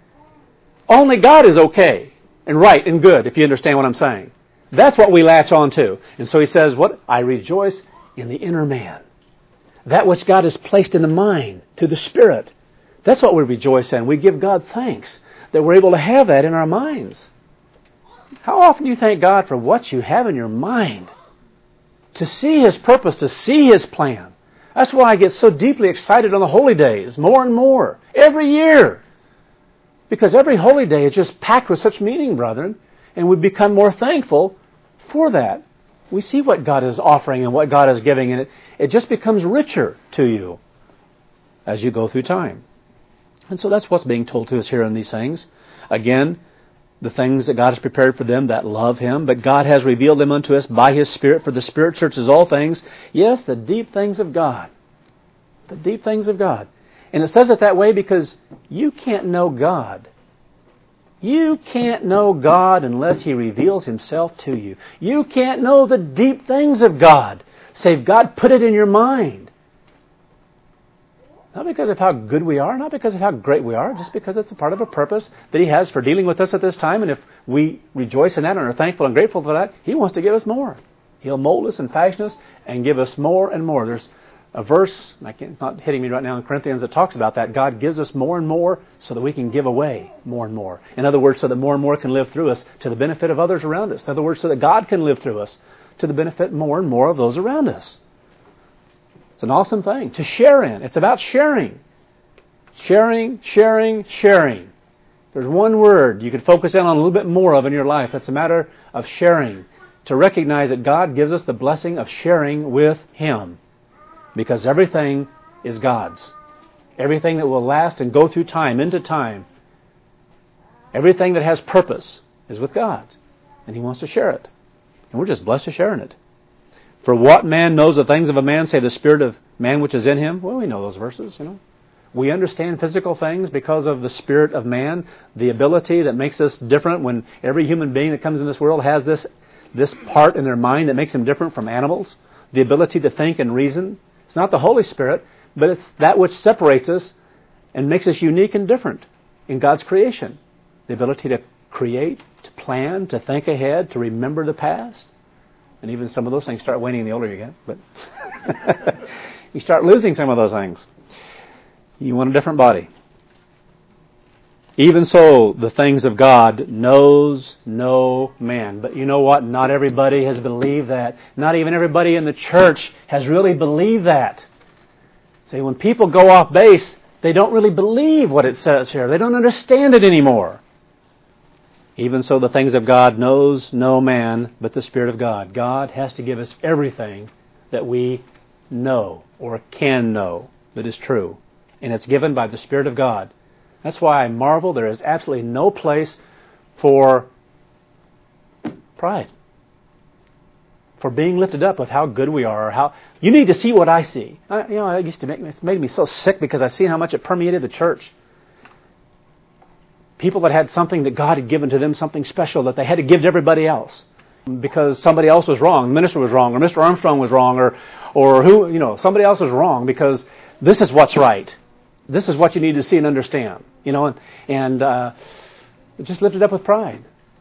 Only God is okay and right and good, if you understand what I'm saying. That's what we latch on to. And so he says, I rejoice in the inner man. That which God has placed in the mind, through the Spirit. That's what we rejoice in. We give God thanks that we're able to have that in our minds. How often do you thank God for what you have in your mind? To see His purpose, to see His plan. That's why I get so deeply excited on the holy days, more and more, every year. Because every holy day is just packed with such meaning, brethren, and we become more thankful for that. We see what God is offering and what God is giving, and it just becomes richer to you as you go through time. And so that's what's being told to us here in these things. Again, the things that God has prepared for them that love Him, but God has revealed them unto us by His Spirit, for the Spirit searches all things. Yes, the deep things of God. The deep things of God. And it says it that way because you can't know God. You can't know God unless He reveals Himself to you. You can't know the deep things of God, save God put it in your mind. Not because of how good we are, not because of how great we are, just because it's a part of a purpose that He has for dealing with us at this time. And if we rejoice in that and are thankful and grateful for that, He wants to give us more. He'll mold us and fashion us and give us more and more. There's a verse, it's not hitting me right now in Corinthians, that talks about that. God gives us more and more so that we can give away more and more. In other words, so that more and more can live through us to the benefit of others around us. In other words, so that God can live through us to the benefit more and more of those around us. It's an awesome thing to share in. It's about sharing. Sharing, sharing, sharing. There's one word you could focus in on a little bit more of in your life. It's a matter of sharing. To recognize that God gives us the blessing of sharing with Him. Because everything is God's. Everything that will last and go through time, into time. Everything that has purpose is with God. And He wants to share it. And we're just blessed to share in it. For what man knows the things of a man, say the spirit of man which is in him? Well, we know those verses, We understand physical things because of the spirit of man, the ability that makes us different. When every human being that comes in this world has this part in their mind that makes them different from animals, the ability to think and reason. It's not the Holy Spirit, but it's that which separates us and makes us unique and different in God's creation. The ability to create, to plan, to think ahead, to remember the past. And even some of those things start waning the older you get. But you start losing some of those things. You want a different body. Even so, the things of God knows no man. But you know what? Not everybody has believed that. Not even everybody in the church has really believed that. See, when people go off base, they don't really believe what it says here. They don't understand it anymore. Even so, the things of God knows no man but the Spirit of God. God has to give us everything that we know or can know that is true. And it's given by the Spirit of God. That's why I marvel there is absolutely no place for pride. For being lifted up with how good we are. Or how you need to see what I see. It's made me so sick because I've seen how much it permeated the church. People that had something that God had given to them, something special that they had to give to everybody else. Because somebody else was wrong. The minister was wrong. Or Mr. Armstrong was wrong. Or who, somebody else was wrong because this is what's right. This is what you need to see and understand. And just lifted up with pride.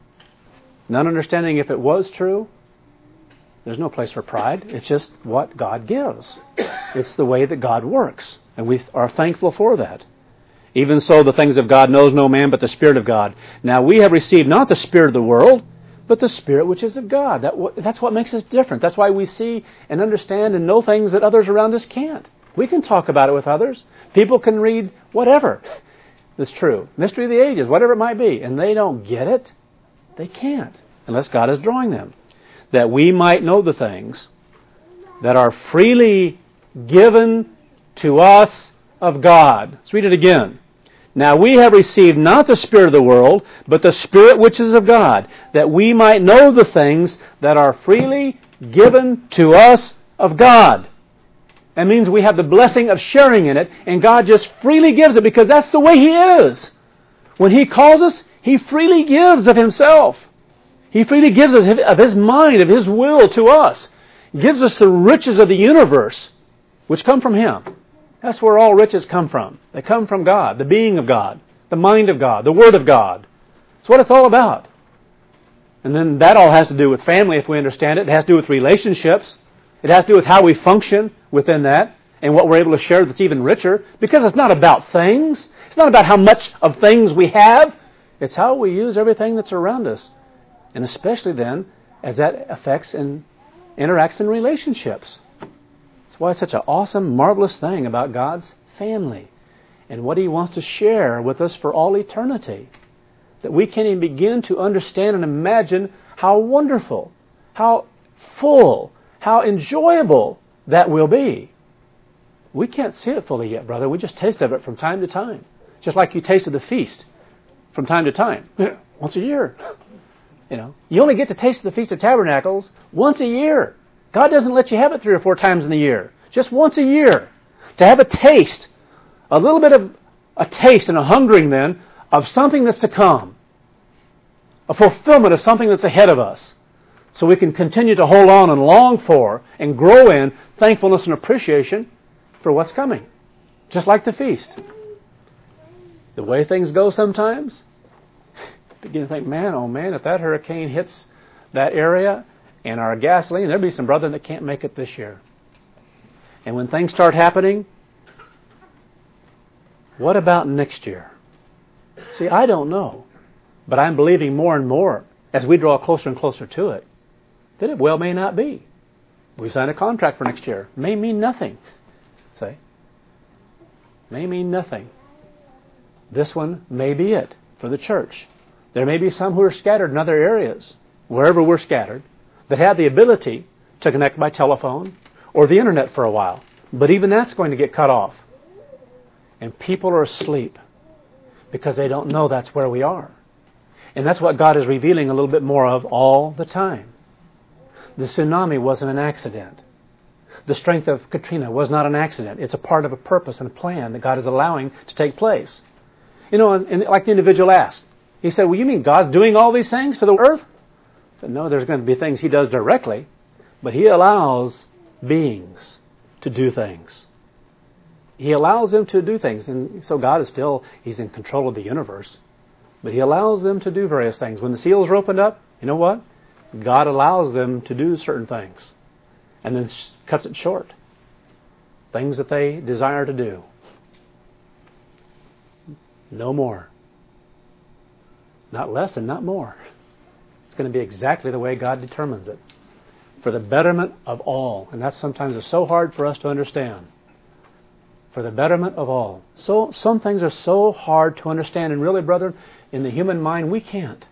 Not understanding if it was true. There's no place for pride. It's just what God gives. It's the way that God works. And we are thankful for that. Even so, the things of God knows no man but the Spirit of God. Now we have received not the spirit of the world, but the Spirit which is of God. That's what makes us different. That's why we see and understand and know things that others around us can't. We can talk about it with others. People can read whatever is true. Mystery of the ages, whatever it might be. And they don't get it. They can't. Unless God is drawing them. That we might know the things that are freely given to us of God. Let's read it again. Now we have received not the spirit of the world, but the Spirit which is of God, that we might know the things that are freely given to us of God. That means we have the blessing of sharing in it, and God just freely gives it because that's the way He is. When He calls us, He freely gives of Himself. He freely gives us of His mind, of His will to us. He gives us the riches of the universe, which come from Him. That's where all riches come from. They come from God, the being of God, the mind of God, the Word of God. That's what it's all about. And then that all has to do with family, if we understand it. It has to do with relationships. It has to do with how we function within that and what we're able to share that's even richer. Because it's not about things. It's not about how much of things we have. It's how we use everything that's around us. And especially then, as that affects and interacts in relationships. That's why it's such an awesome, marvelous thing about God's family and what He wants to share with us for all eternity. That we can't even begin to understand and imagine how wonderful, how full, how enjoyable that will be. We can't see it fully yet, brother. We just taste of it from time to time. Just like you tasted the feast from time to time. Once a year. You only get to taste the Feast of Tabernacles once a year. God doesn't let you have it 3 or 4 times in the year. Just once a year. To have a taste, a little bit of a taste and a hungering then of something that's to come. A fulfillment of something that's ahead of us. So we can continue to hold on and long for and grow in thankfulness and appreciation for what's coming. Just like the feast. The way things go sometimes, begin to think, man, oh man, if that hurricane hits that area and our gasoline, there'll be some brethren that can't make it this year. And when things start happening, what about next year? See, I don't know. But I'm believing more and more as we draw closer and closer to it that it well may not be. We signed a contract for next year. May mean nothing. Say. May mean nothing. This one may be it for the church. There may be some who are scattered in other areas, wherever we're scattered, that have the ability to connect by telephone or the internet for a while. But even that's going to get cut off. And people are asleep because they don't know that's where we are. And that's what God is revealing a little bit more of all the time. The tsunami wasn't an accident. The strength of Katrina was not an accident. It's a part of a purpose and a plan that God is allowing to take place. And like the individual asked, he said, well, you mean God's doing all these things to the earth? I said, no, there's going to be things He does directly, but He allows beings to do things. He allows them to do things. And so God is still, He's in control of the universe. But He allows them to do various things. When the seals are opened up, you know what? God allows them to do certain things. And then cuts it short. Things that they desire to do. No more. Not less and not more. It's going to be exactly the way God determines it. For the betterment of all. And that sometimes is so hard for us to understand. For the betterment of all. So some things are so hard to understand. And really, brethren, in the human mind, we can't.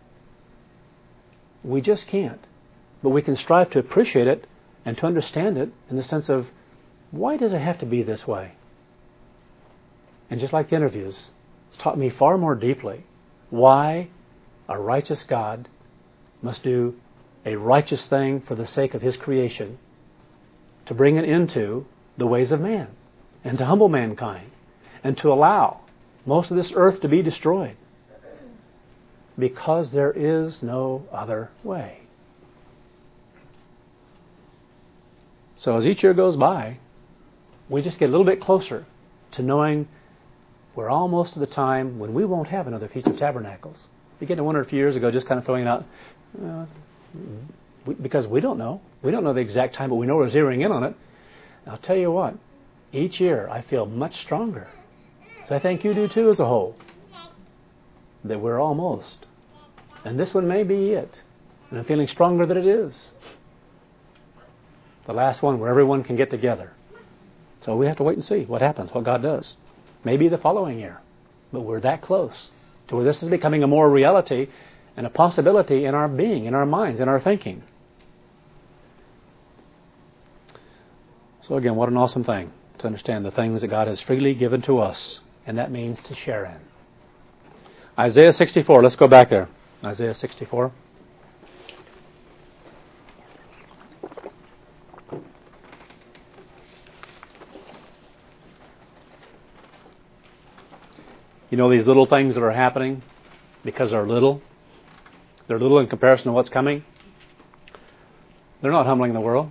We just can't. But we can strive to appreciate it and to understand it in the sense of, why does it have to be this way? And just like the interviews, it's taught me far more deeply why a righteous God must do a righteous thing for the sake of His creation to bring it into the ways of man and to humble mankind and to allow most of this earth to be destroyed because there is no other way. So as each year goes by, we just get a little bit closer to knowing we're almost to the time when we won't have another Feast of Tabernacles. Began to wonder a few years ago, just kind of throwing it out, because we don't know. We don't know the exact time, but we know we're zeroing in on it. And I'll tell you what, each year I feel much stronger. So I think you do too as a whole. That we're almost. And this one may be it. And I'm feeling stronger that it is. The last one where everyone can get together. So we have to wait and see what happens, what God does. Maybe the following year. But we're that close to where this is becoming a more reality and a possibility in our being, in our minds, in our thinking. So again, what an awesome thing to understand the things that God has freely given to us. And that means to share in. Isaiah 64. Let's go back there. Isaiah 64. You know these little things that are happening because they're little? They're little in comparison to what's coming. They're not humbling the world.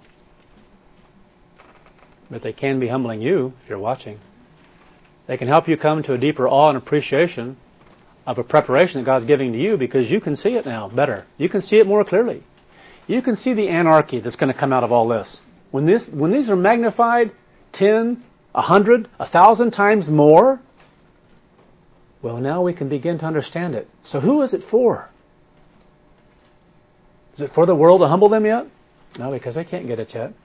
But they can be humbling you if you're watching. They can help you come to a deeper awe and appreciation of a preparation that God's giving to you because you can see it now better. You can see it more clearly. You can see the anarchy that's going to come out of all this. When these are magnified 10, 100, 1,000 times more, well, now we can begin to understand it. So who is it for? Is it for the world to humble them yet? No, because they can't get it yet.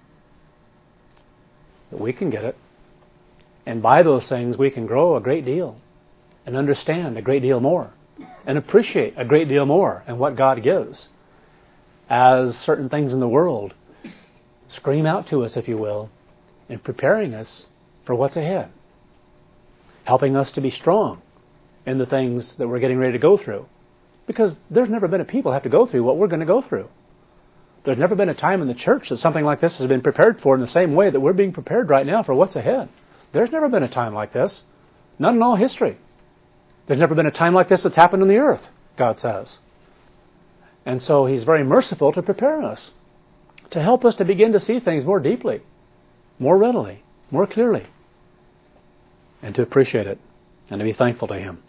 But we can get it. And by those things, we can grow a great deal and understand a great deal more and appreciate a great deal more in what God gives as certain things in the world scream out to us, if you will, in preparing us for what's ahead, helping us to be strong in the things that we're getting ready to go through Because there's never been a people have to go through what we're going to go through. There's never been a time in the church that something like this has been prepared for in the same way that we're being prepared right now for what's ahead. There's never been a time like this. None in all history. There's never been a time like this that's happened on the earth, God says. And so He's very merciful to prepare us, to help us to begin to see things more deeply, more readily, more clearly, and to appreciate it and to be thankful to Him.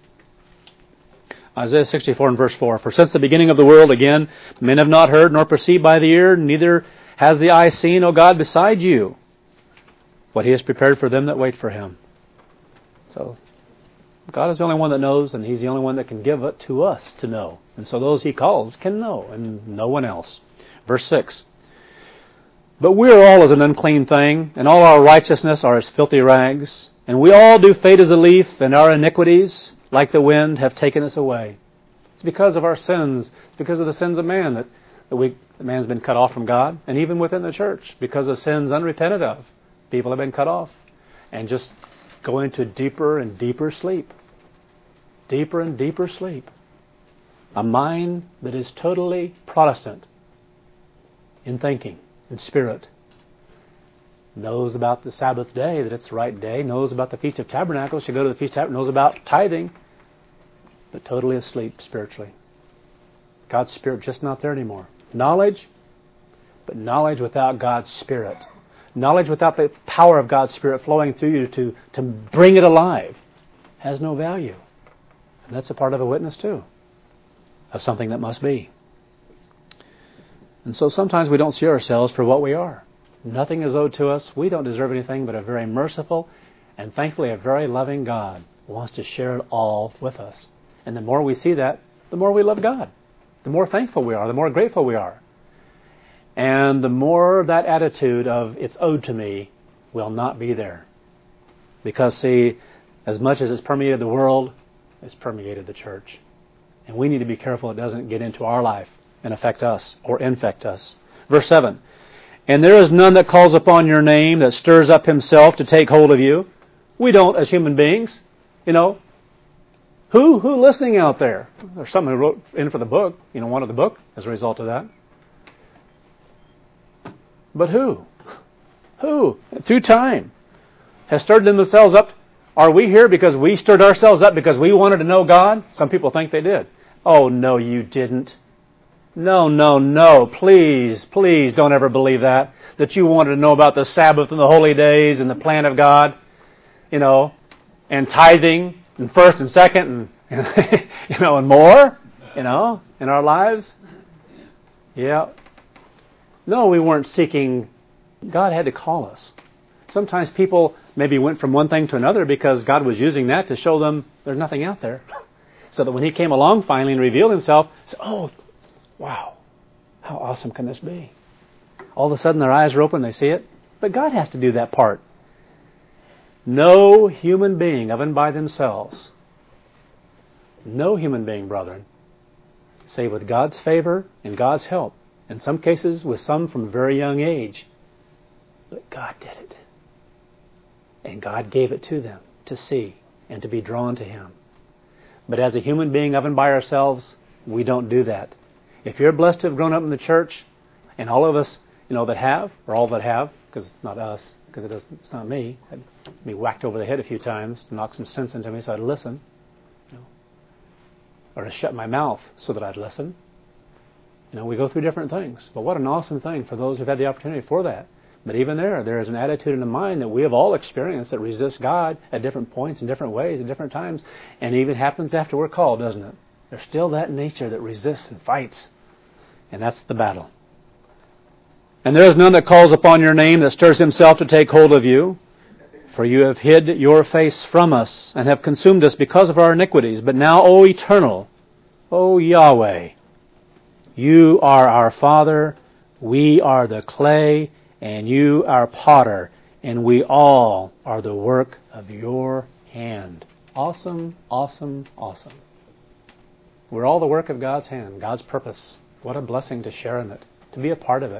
Isaiah 64 and verse 4, "For since the beginning of the world, again, men have not heard, nor perceived by the ear, neither has the eye seen, O God, beside you, what He has prepared for them that wait for Him." So, God is the only one that knows, and He's the only one that can give it to us to know. And so those He calls can know, and no one else. Verse 6, "But we are all as an unclean thing, and all our righteousness are as filthy rags. And we all do fade as a leaf, and our iniquities, like the wind, have taken us away." It's because of our sins. It's because of the sins of man that man's been cut off from God. And even within the church, because of sins unrepented of, people have been cut off and just go into deeper and deeper sleep. Deeper and deeper sleep. A mind that is totally Protestant in thinking, in spirit. Knows about the Sabbath day, that it's the right day, knows about the Feast of Tabernacles, should go to the Feast of Tabernacles, knows about tithing, but totally asleep spiritually. God's Spirit just not there anymore. Knowledge, but knowledge without God's Spirit. Knowledge without the power of God's Spirit flowing through you to bring it alive has no value. And that's a part of a witness too, of something that must be. And so sometimes we don't see ourselves for what we are. Nothing is owed to us. We don't deserve anything but a very merciful and thankfully a very loving God who wants to share it all with us. And the more we see that, the more we love God. The more thankful we are, the more grateful we are. And the more that attitude of it's owed to me will not be there. Because see, as much as it's permeated the world, it's permeated the church. And we need to be careful it doesn't get into our life and affect us or infect us. Verse 7, "And there is none that calls upon your name that stirs up himself to take hold of you." We don't as human beings. Who listening out there? There's someone who wrote in for the book, wanted the book as a result of that. But who? Through time, has stirred themselves up? Are we here because we stirred ourselves up because we wanted to know God? Some people think they did. Oh, no, you didn't. No. Please don't ever believe that you wanted to know about the Sabbath and the holy days and the plan of God, and tithing and first and second and, and more, in our lives. Yeah. No, we weren't seeking. God had to call us. Sometimes people maybe went from one thing to another because God was using that to show them there's nothing out there. So that when He came along finally and revealed Himself, said, "Oh, wow, how awesome can this be?" All of a sudden their eyes are open, they see it. But God has to do that part. No human being of and by themselves, no human being, brethren, save with God's favor and God's help, in some cases with some from a very young age. But God did it. And God gave it to them to see and to be drawn to Him. But as a human being of and by ourselves, we don't do that. If you're blessed to have grown up in the church, and all of us, that have, or all that have, because it's not us, because it's not me. I'd be whacked over the head a few times to knock some sense into me so I'd listen. Or to shut my mouth so that I'd listen. We go through different things. But what an awesome thing for those who've had the opportunity for that. But even there is an attitude in the mind that we have all experienced that resists God at different points, in different ways, at different times. And it even happens after we're called, doesn't it? There's still that nature that resists and fights. And that's the battle. "And there is none that calls upon your name that stirs himself to take hold of you. For you have hid your face from us and have consumed us because of our iniquities. But now, O Eternal, O Yahweh, you are our Father, we are the clay, and you our potter, and we all are the work of your hand." Awesome, awesome, awesome. We're all the work of God's hand, God's purpose. What a blessing to share in it, to be a part of it.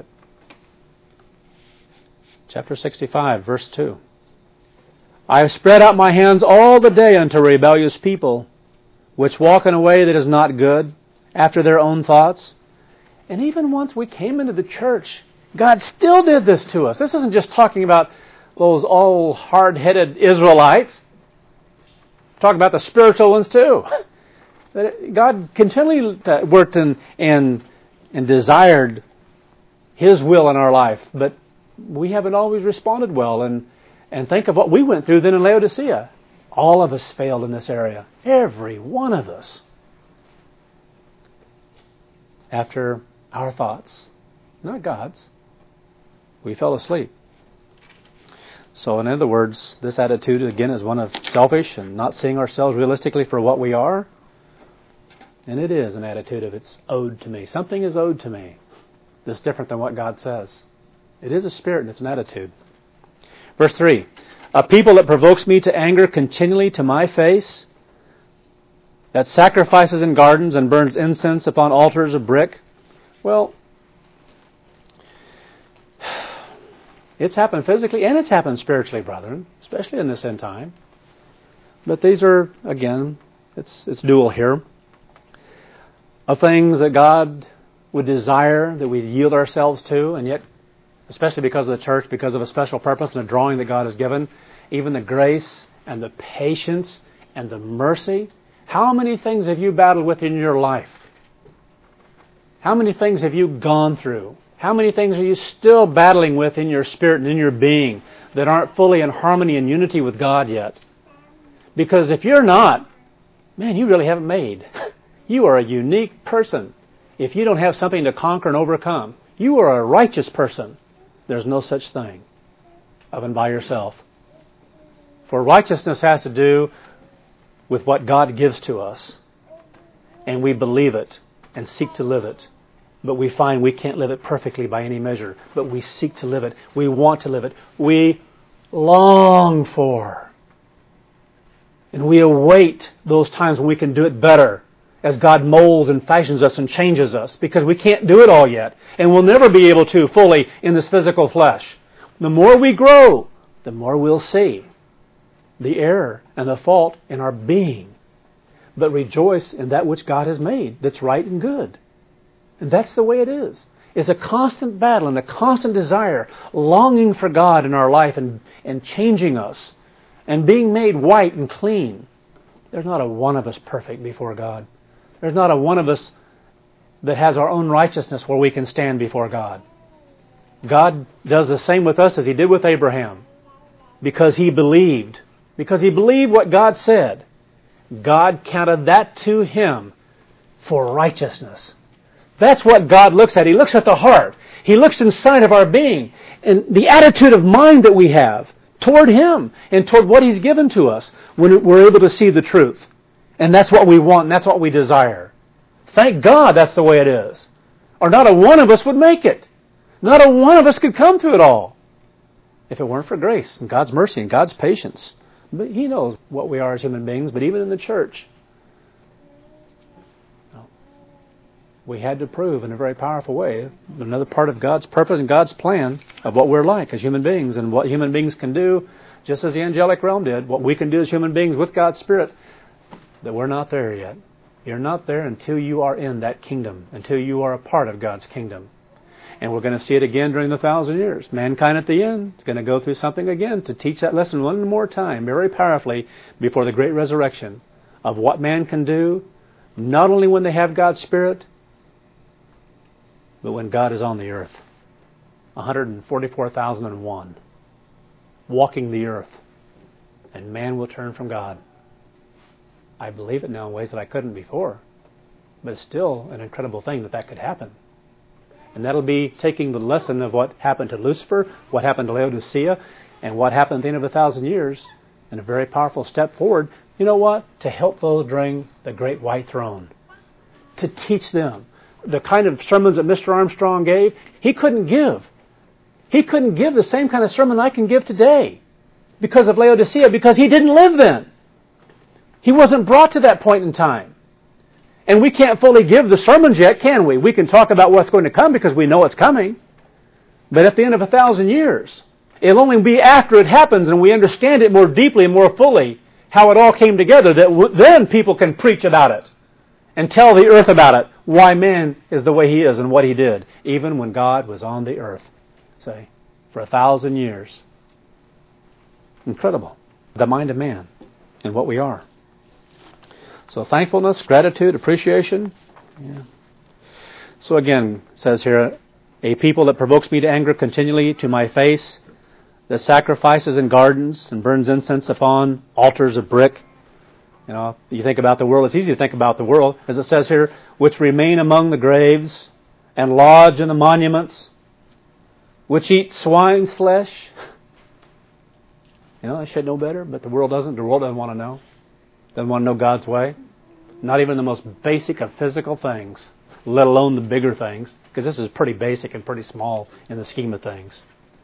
Chapter 65, verse 2. "I have spread out my hands all the day unto a rebellious people, which walk in a way that is not good. after their own thoughts. And even once we came into the church, God still did this to us. This isn't just talking about those all hard-headed Israelites. We're talking about the spiritual ones too. God continually worked and desired His will in our life, but we haven't always responded well. And think of what we went through then in Laodicea. All of us failed in this area. Every one of us. After our thoughts, not God's, we fell asleep. So in other words, this attitude again is one of selfish and not seeing ourselves realistically for what we are. And it is an attitude of it's owed to me. Something is owed to me that's different than what God says. It is a spirit and it's an attitude. Verse 3, a people that provokes me to anger continually to my face, that sacrifices in gardens and burns incense upon altars of brick. Well, it's happened physically and it's happened spiritually, brethren, especially in this end time. But these are, again, it's dual here. Of things that God would desire that we yield ourselves to, and yet, especially because of the church, because of a special purpose and a drawing that God has given, even the grace and the patience and the mercy. How many things have you battled with in your life? How many things have you gone through? How many things are you still battling with in your spirit and in your being that aren't fully in harmony and unity with God yet? Because if you're not, man, you really haven't made. You are a unique person. If you don't have something to conquer and overcome, you are a righteous person. There's no such thing of and by yourself. For righteousness has to do with what God gives to us. And we believe it and seek to live it. But we find we can't live it perfectly by any measure. But we seek to live it. We want to live it. We long for. And we await those times when we can do it better. As God molds and fashions us and changes us. Because we can't do it all yet. And we'll never be able to fully in this physical flesh. The more we grow, the more we'll see the error and the fault in our being. But rejoice in that which God has made that's right and good. And that's the way it is. It's a constant battle and a constant desire, longing for God in our life and changing us and being made white and clean. There's not a one of us perfect before God. There's not a one of us that has our own righteousness where we can stand before God. God does the same with us as He did with Abraham. Because he believed what God said, God counted that to him for righteousness. That's what God looks at. He looks at the heart. He looks inside of our being. And the attitude of mind that we have toward Him and toward what He's given to us when we're able to see the truth. And that's what we want and that's what we desire. Thank God that's the way it is. Or not a one of us would make it. Not a one of us could come through it all if it weren't for grace and God's mercy and God's patience. But He knows what we are as human beings, but even in the church, we had to prove in a very powerful way another part of God's purpose and God's plan of what we're like as human beings and what human beings can do, just as the angelic realm did, what we can do as human beings with God's Spirit, that we're not there yet. You're not there until you are in that kingdom, until you are a part of God's kingdom. And we're going to see it again during the 1,000 years. Mankind at the end is going to go through something again to teach that lesson one more time, very powerfully, before the great resurrection of what man can do, not only when they have God's Spirit, but when God is on the earth. 144,001 walking the earth, and man will turn from God. I believe it now in ways that I couldn't before, but it's still an incredible thing that could happen. And that'll be taking the lesson of what happened to Lucifer, what happened to Laodicea, and what happened at the end of 1,000 years, and a very powerful step forward. You know what? To help those during the great white throne. To teach them. The kind of sermons that Mr. Armstrong gave, he couldn't give. He couldn't give the same kind of sermon I can give today because of Laodicea, because he didn't live then. He wasn't brought to that point in time. And we can't fully give the sermons yet, can we? We can talk about what's going to come because we know it's coming. But at the end of 1,000 years, it'll only be after it happens and we understand it more deeply and more fully how it all came together that then people can preach about it and tell the earth about it, why man is the way he is and what he did, even when God was on the earth, say, for 1,000 years. Incredible. The mind of man and what we are. So thankfulness, gratitude, appreciation. Yeah. So again, it says here, a people that provokes me to anger continually to my face, that sacrifices in gardens and burns incense upon altars of brick. You know, you think about the world, it's easy to think about the world, as it says here, which remain among the graves and lodge in the monuments, which eat swine's flesh. You know, they should know better, but the world doesn't. The world doesn't want to know. Doesn't want to know God's way. Not even the most basic of physical things, let alone the bigger things, because this is pretty basic and pretty small in the scheme of things.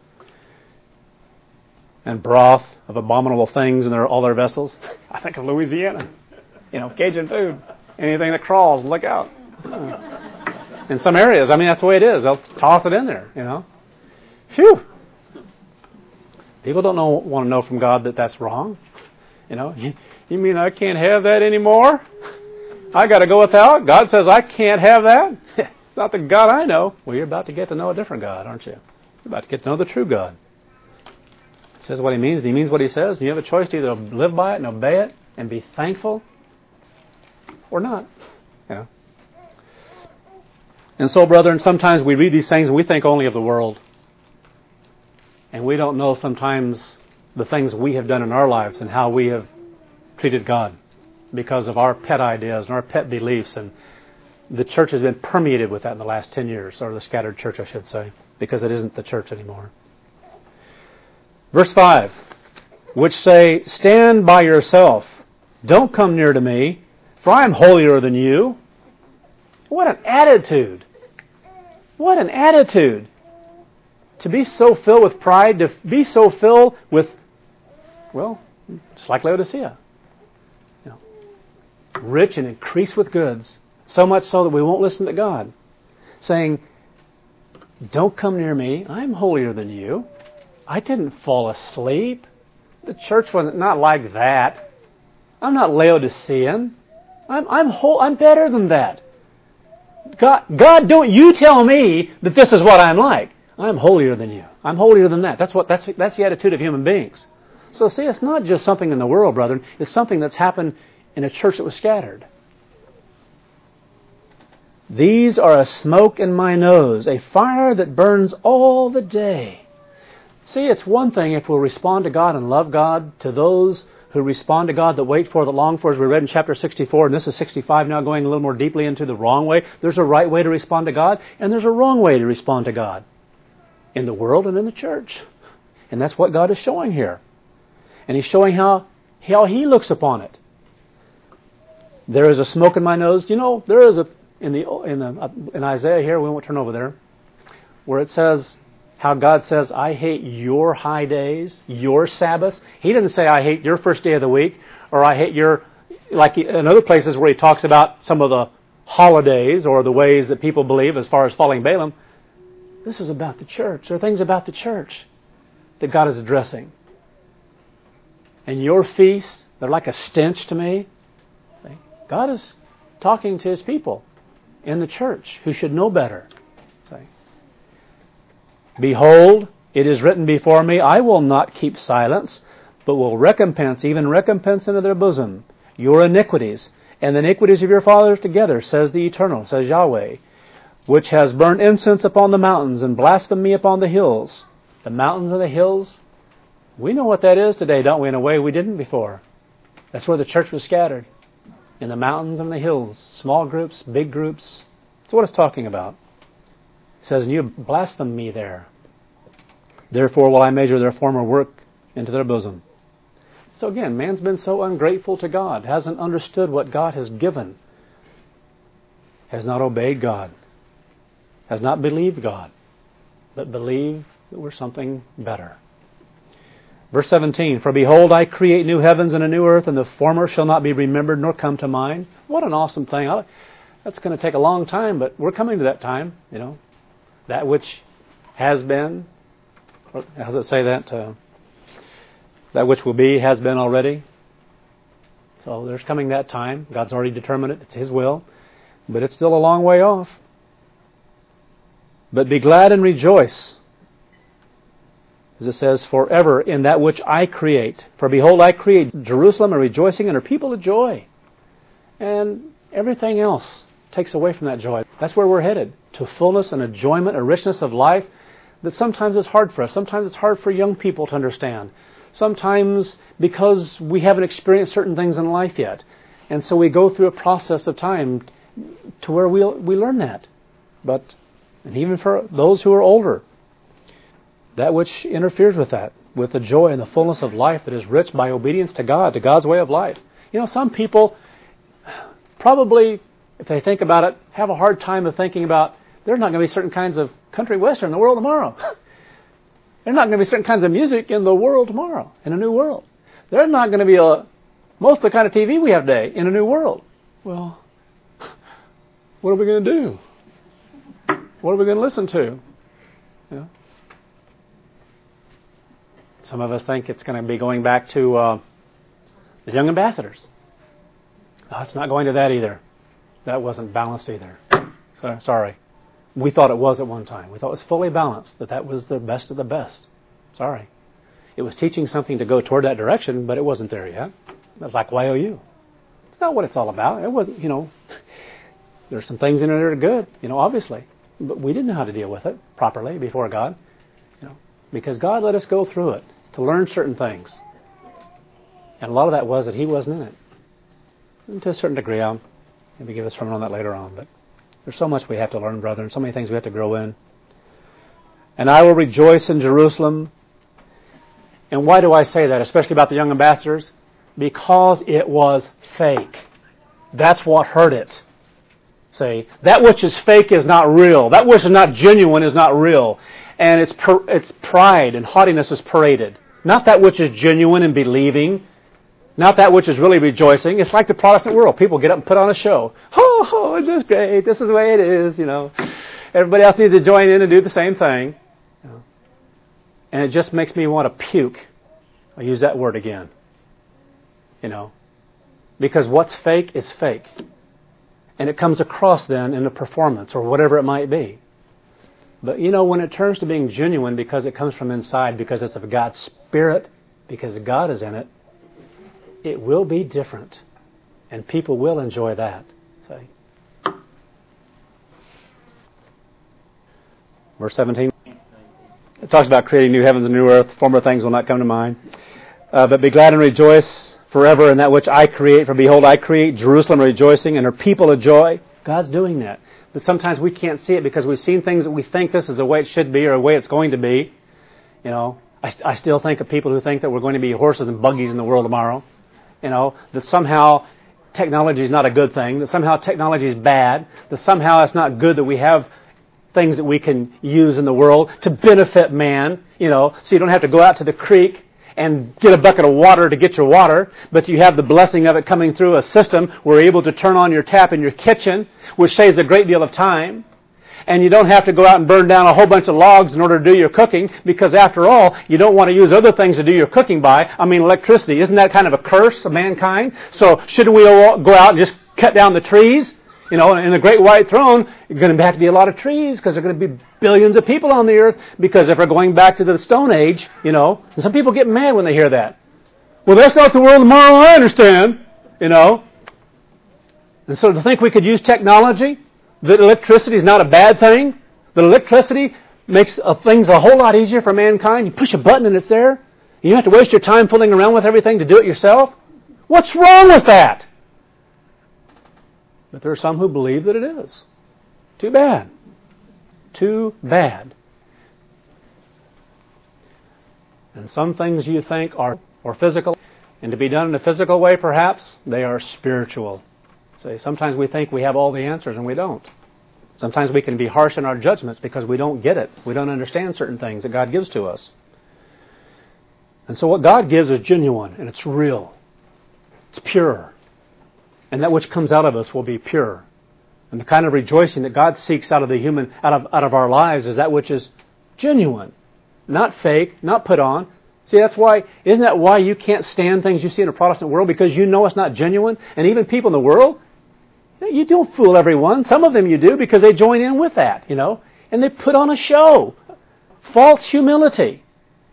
And broth of abominable things in all their vessels. I think of Louisiana. You know, Cajun food. Anything that crawls, look out. In some areas, I mean, that's the way it is. They'll toss it in there, you know. Phew. People don't want to know from God that that's wrong. You know, you mean I can't have that anymore? I got to go without? God says I can't have that? It's not the God I know. Well, you're about to get to know a different God, aren't you? You're about to get to know the true God. It says what He means. He means what He says. And you have a choice to either live by it and obey it and be thankful or not. You know. And so, brethren, sometimes we read these things and we think only of the world. And we don't know sometimes the things we have done in our lives and how we have treated God because of our pet ideas and our pet beliefs. And the church has been permeated with that in the last 10 years, or the scattered church, I should say, because it isn't the church anymore. Verse 5, which say, stand by yourself, don't come near to me, for I am holier than you. What an attitude! What an attitude! To be so filled with pride, to be so filled with, well, just like Laodicea. You know, rich and increased with goods, so much so that we won't listen to God. Saying, don't come near me, I'm holier than you. I didn't fall asleep. The church was not like that. I'm not Laodicean. I'm better than that. God, don't you tell me that this is what I'm like. I'm holier than you. I'm holier than that. That's the attitude of human beings. So see, it's not just something in the world, brethren. It's something that's happened in a church that was scattered. These are a smoke in my nose, a fire that burns all the day. See, it's one thing if we'll respond to God and love God, to those who respond to God, that wait for, that long for, as we read in chapter 64, and this is 65 now, going a little more deeply into the wrong way. There's a right way to respond to God, and there's a wrong way to respond to God. In the world and in the church. And that's what God is showing here. And He's showing how He looks upon it. There is a smoke in my nose. You know, there is in Isaiah here, we won't turn over there, where it says how God says, I hate your high days, your Sabbaths. He didn't say, I hate your first day of the week, or I hate your, like in other places where He talks about some of the holidays or the ways that people believe as far as following Balaam. This is about the church. There are things about the church that God is addressing. And your feasts, they're like a stench to me. God is talking to His people in the church who should know better. Behold, it is written before me, I will not keep silence, but will recompense, even recompense into their bosom, your iniquities, and the iniquities of your fathers together, says the Eternal, says Yahweh, which has burned incense upon the mountains and blasphemed me upon the hills. The mountains and the hills, we know what that is today, don't we? In a way we didn't before. That's where the church was scattered. In the mountains and the hills. Small groups, big groups. That's what it's talking about. It says, and you blaspheme me there. Therefore will I measure their former work into their bosom. So again, man's been so ungrateful to God, hasn't understood what God has given, has not obeyed God, has not believed God, but believed that we're something better. Verse 17, for behold, I create new heavens and a new earth, and the former shall not be remembered nor come to mind. What an awesome thing. That's going to take a long time, but we're coming to that time, you know. That which has been, or how does it say that? That which will be has been already. So there's coming that time. God's already determined it. It's His will. but it's still a long way off. But be glad and rejoice, as it says, forever in that which I create. For behold, I create Jerusalem a rejoicing and her people a joy. And everything else takes away from that joy. That's where we're headed, to fullness and enjoyment, a richness of life that sometimes is hard for us. Sometimes it's hard for young people to understand. Sometimes because we haven't experienced certain things in life yet. And so we go through a process of time to where we learn that. And even for those who are older, that which interferes with that, with the joy and the fullness of life that is rich by obedience to God, to God's way of life. You know, some people probably, if they think about it, have a hard time of thinking about there's not going to be certain kinds of country western in the world tomorrow. There's not going to be certain kinds of music in the world tomorrow, in a new world. There's not going to be most of the kind of TV we have today in a new world. Well, what are we going to do? What are we going to listen to? You know? Some of us think it's going to be going back to the Young Ambassadors. No, it's not going to that either. That wasn't balanced either. So, sorry. We thought it was at one time. We thought it was fully balanced, that was the best of the best. Sorry. It was teaching something to go toward that direction, but it wasn't there yet. It was like YOU. It's not what it's all about. It wasn't, there's some things in it that are good, obviously. But we didn't know how to deal with it properly before God, because God let us go through it to learn certain things. And a lot of that was that He wasn't in it. And to a certain degree, I'll maybe give a sermon on that later on, but there's so much we have to learn, brother, and so many things we have to grow in. And I will rejoice in Jerusalem. And why do I say that, especially about the young ambassadors? Because it was fake. That's what hurt it. See, that which is fake is not real. That which is not genuine is not real. And its pride and haughtiness is paraded. Not that which is genuine and believing. Not that which is really rejoicing. It's like the Protestant world. People get up and put on a show. Oh, this is great. This is the way it is, Everybody else needs to join in and do the same thing. And it just makes me want to puke. I'll use that word again. Because what's fake is fake. And it comes across then in a performance or whatever it might be. But when it turns to being genuine because it comes from inside, because it's of God's Spirit, because God is in it, it will be different. And people will enjoy that. See? Verse 17. It talks about creating new heavens and new earth. Former things will not come to mind. But be glad and rejoice forever in that which I create. For behold, I create Jerusalem rejoicing and her people a joy. God's doing that. But sometimes we can't see it because we've seen things that we think this is the way it should be or the way it's going to be. I still think of people who think that we're going to be horses and buggies in the world tomorrow. That somehow technology is not a good thing, that somehow technology is bad, that somehow it's not good that we have things that we can use in the world to benefit man, so you don't have to go out to the creek and get a bucket of water to get your water, but you have the blessing of it coming through a system where you're able to turn on your tap in your kitchen, which saves a great deal of time. And you don't have to go out and burn down a whole bunch of logs in order to do your cooking, because after all, you don't want to use other things to do your cooking by. Electricity. Isn't that kind of a curse of mankind? So shouldn't we all go out and just cut down the trees? In the Great White Throne, you're going to have to be a lot of trees because there are going to be billions of people on the earth, because if we're going back to the Stone Age, and some people get mad when they hear that. Well, that's not the world tomorrow, I understand, And so to think we could use technology, that electricity is not a bad thing, that electricity makes things a whole lot easier for mankind. You push a button and it's there. You don't have to waste your time fooling around with everything to do it yourself. What's wrong with that? But there are some who believe that it is. Too bad. Too bad. And some things you think are physical, and to be done in a physical way perhaps, they are spiritual. Sometimes we think we have all the answers and we don't. Sometimes we can be harsh in our judgments because we don't get it. We don't understand certain things that God gives to us. And so what God gives is genuine and it's real. It's pure. And that which comes out of us will be pure. And the kind of rejoicing that God seeks out of out of our lives is that which is genuine. Not fake, not put on. See, isn't that why you can't stand things you see in a Protestant world? Because you know it's not genuine. And even people in the world, You don't fool everyone. Some of them you do because they join in with that, and they put on a show. False humility.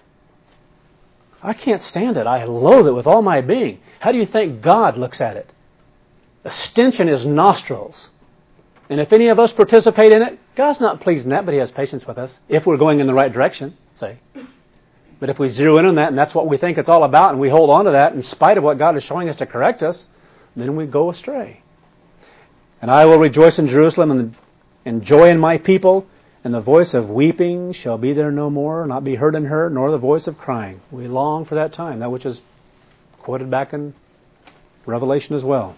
I can't stand it. I loathe it with all my being. How do you think God looks at it? A stench in His nostrils. And if any of us participate in it, God's not pleased in that, but He has patience with us if we're going in the right direction, say. But if we zero in on that and that's what we think it's all about and we hold on to that in spite of what God is showing us to correct us, then we go astray. And I will rejoice in Jerusalem and joy in my people, and the voice of weeping shall be there no more, not be heard in her, nor the voice of crying. We long for that time, that which is quoted back in Revelation as well.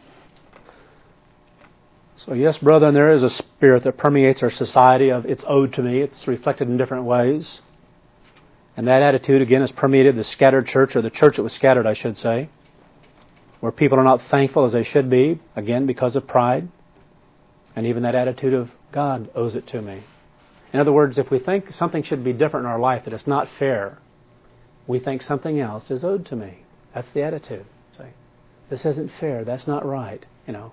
So yes, brethren, there is a spirit that permeates our society of it's owed to me. It's reflected in different ways. And that attitude, again, has permeated the scattered church, or the church that was scattered, I should say, where people are not thankful as they should be, again, because of pride. And even that attitude of God owes it to me. In other words, if we think something should be different in our life, that it's not fair, we think something else is owed to me. That's the attitude. Say, this isn't fair. That's not right.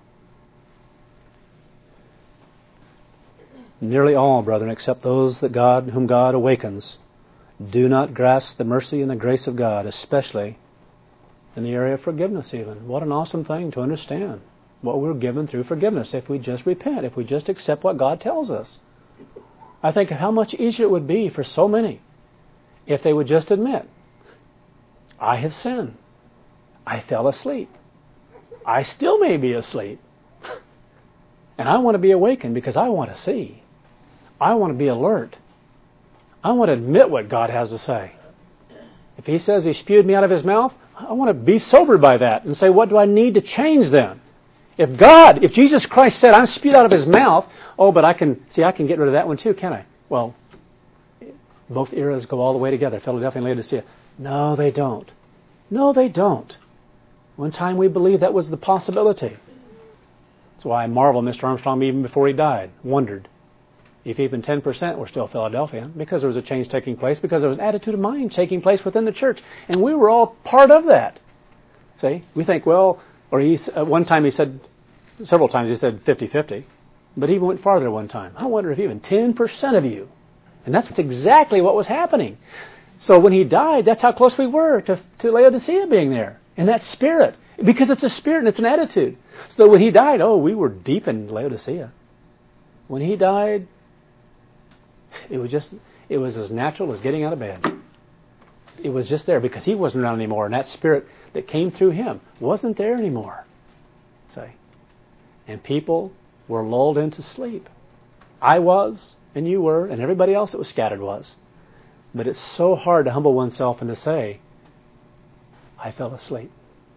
Nearly all, brethren, except those whom God awakens, do not grasp the mercy and the grace of God, especially in the area of forgiveness even. What an awesome thing to understand what we're given through forgiveness if we just repent, if we just accept what God tells us. I think of how much easier it would be for so many if they would just admit, I have sinned. I fell asleep. I still may be asleep. And I want to be awakened because I want to see. I want to be alert. I want to admit what God has to say. If He says He spewed me out of His mouth, I want to be sobered by that and say, what do I need to change then? If Jesus Christ said, I'm spewed out of His mouth, but I can get rid of that one too, can I? Well, both eras go all the way together, Philadelphia and Laodicea. No, they don't. No, they don't. One time we believed that was the possibility. That's why I marvel Mr. Armstrong, even before he died, wondered if even 10% were still Philadelphia, because there was a change taking place, because there was an attitude of mind taking place within the church, and we were all part of that. See, we think, one time he said, several times he said 50-50, but he went farther one time. I wonder if even 10% of you, and that's exactly what was happening. So when he died, that's how close we were to Laodicea being there, in that spirit, because it's a spirit and it's an attitude. So when he died, we were deep in Laodicea. When he died, it was as natural as getting out of bed. It was just there because he wasn't around anymore, and that spirit that came through him wasn't there anymore. And people were lulled into sleep. I was, and you were, and everybody else that was scattered was. But it's so hard to humble oneself and to say, I fell asleep.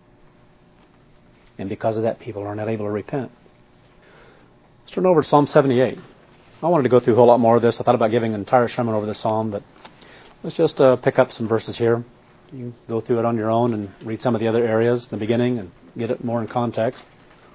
And because of that, people are not able to repent. Let's turn over to Psalm 78. I wanted to go through a whole lot more of this. I thought about giving an entire sermon over the psalm, but let's just pick up some verses here. You can go through it on your own and read some of the other areas in the beginning and get it more in context.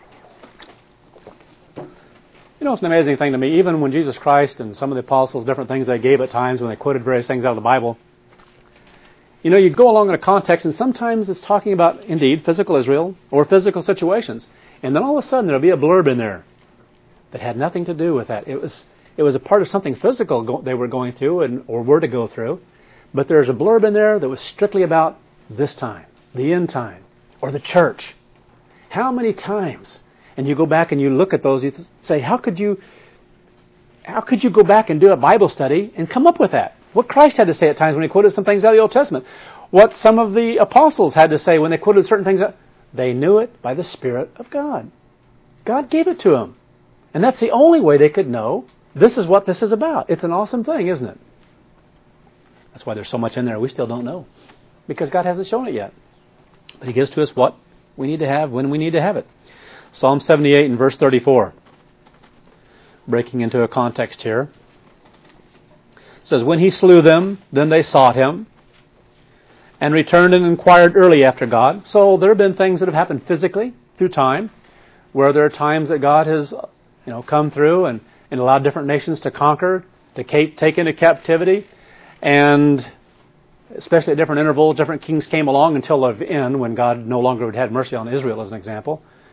It's an amazing thing to me. Even when Jesus Christ and some of the apostles, different things they gave at times when they quoted various things out of the Bible, you go along in a context, and sometimes it's talking about, indeed, physical Israel or physical situations. And then all of a sudden there'll be a blurb in there that had nothing to do with that. It was a part of something physical they were going through or were to go through. But there's a blurb in there that was strictly about this time, the end time, or the church. How many times? And you go back and you look at those, you say, how could you go back and do a Bible study and come up with that? What Christ had to say at times when He quoted some things out of the Old Testament. What some of the apostles had to say when they quoted certain things. They knew it by the Spirit of God. God gave it to them. And that's the only way they could know this is what this is about. It's an awesome thing, isn't it? That's why there's so much in there we still don't know. Because God hasn't shown it yet. But He gives to us what we need to have when we need to have it. Psalm 78 and verse 34. Breaking into a context here. It says, when He slew them, then they sought Him, and returned and inquired early after God. So there have been things that have happened physically through time, where there are times that God has come through and allowed different nations to conquer, to take into captivity, and especially at different intervals, different kings came along until the end when God no longer had mercy on Israel, as an example.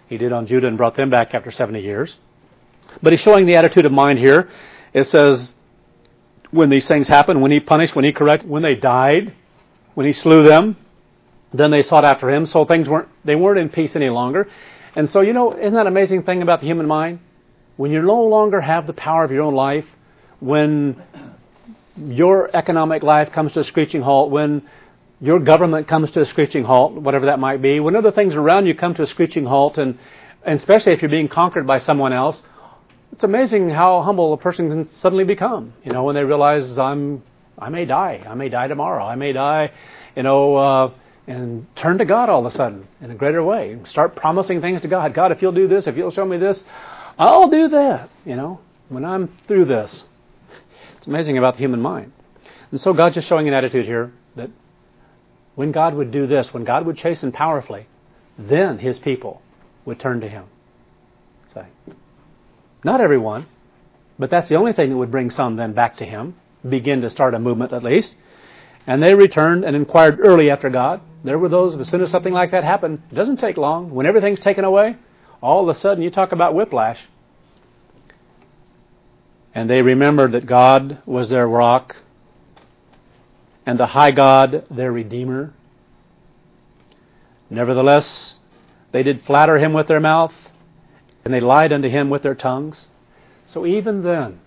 He did on Judah and brought them back after 70 years. But he's showing the attitude of mind here. It says, when these things happened, when he punished, when he corrected, when they died, when he slew them, then they sought after him. So things weren't in peace any longer. And so, isn't that an amazing thing about the human mind? When you no longer have the power of your own life, when your economic life comes to a screeching halt, when your government comes to a screeching halt, whatever that might be, when other things around you come to a screeching halt, and especially if you're being conquered by someone else, it's amazing how humble a person can suddenly become. When they realize I may die tomorrow, I may die, and turn to God all of a sudden in a greater way. Start promising things to God. God, if you'll do this, if you'll show me this, I'll do that, when I'm through this. It's amazing about the human mind. And so God's just showing an attitude here that when God would do this, when God would chasten powerfully, then His people would turn to Him. Say, not everyone, but that's the only thing that would bring some then back to Him, begin to start a movement at least. And they returned and inquired early after God. There were those, as soon as something like that happened, it doesn't take long. When everything's taken away, all of a sudden you talk about whiplash. And they remembered that God was their rock and the high God their Redeemer. Nevertheless, they did flatter Him with their mouth, and they lied unto Him with their tongues. So even then,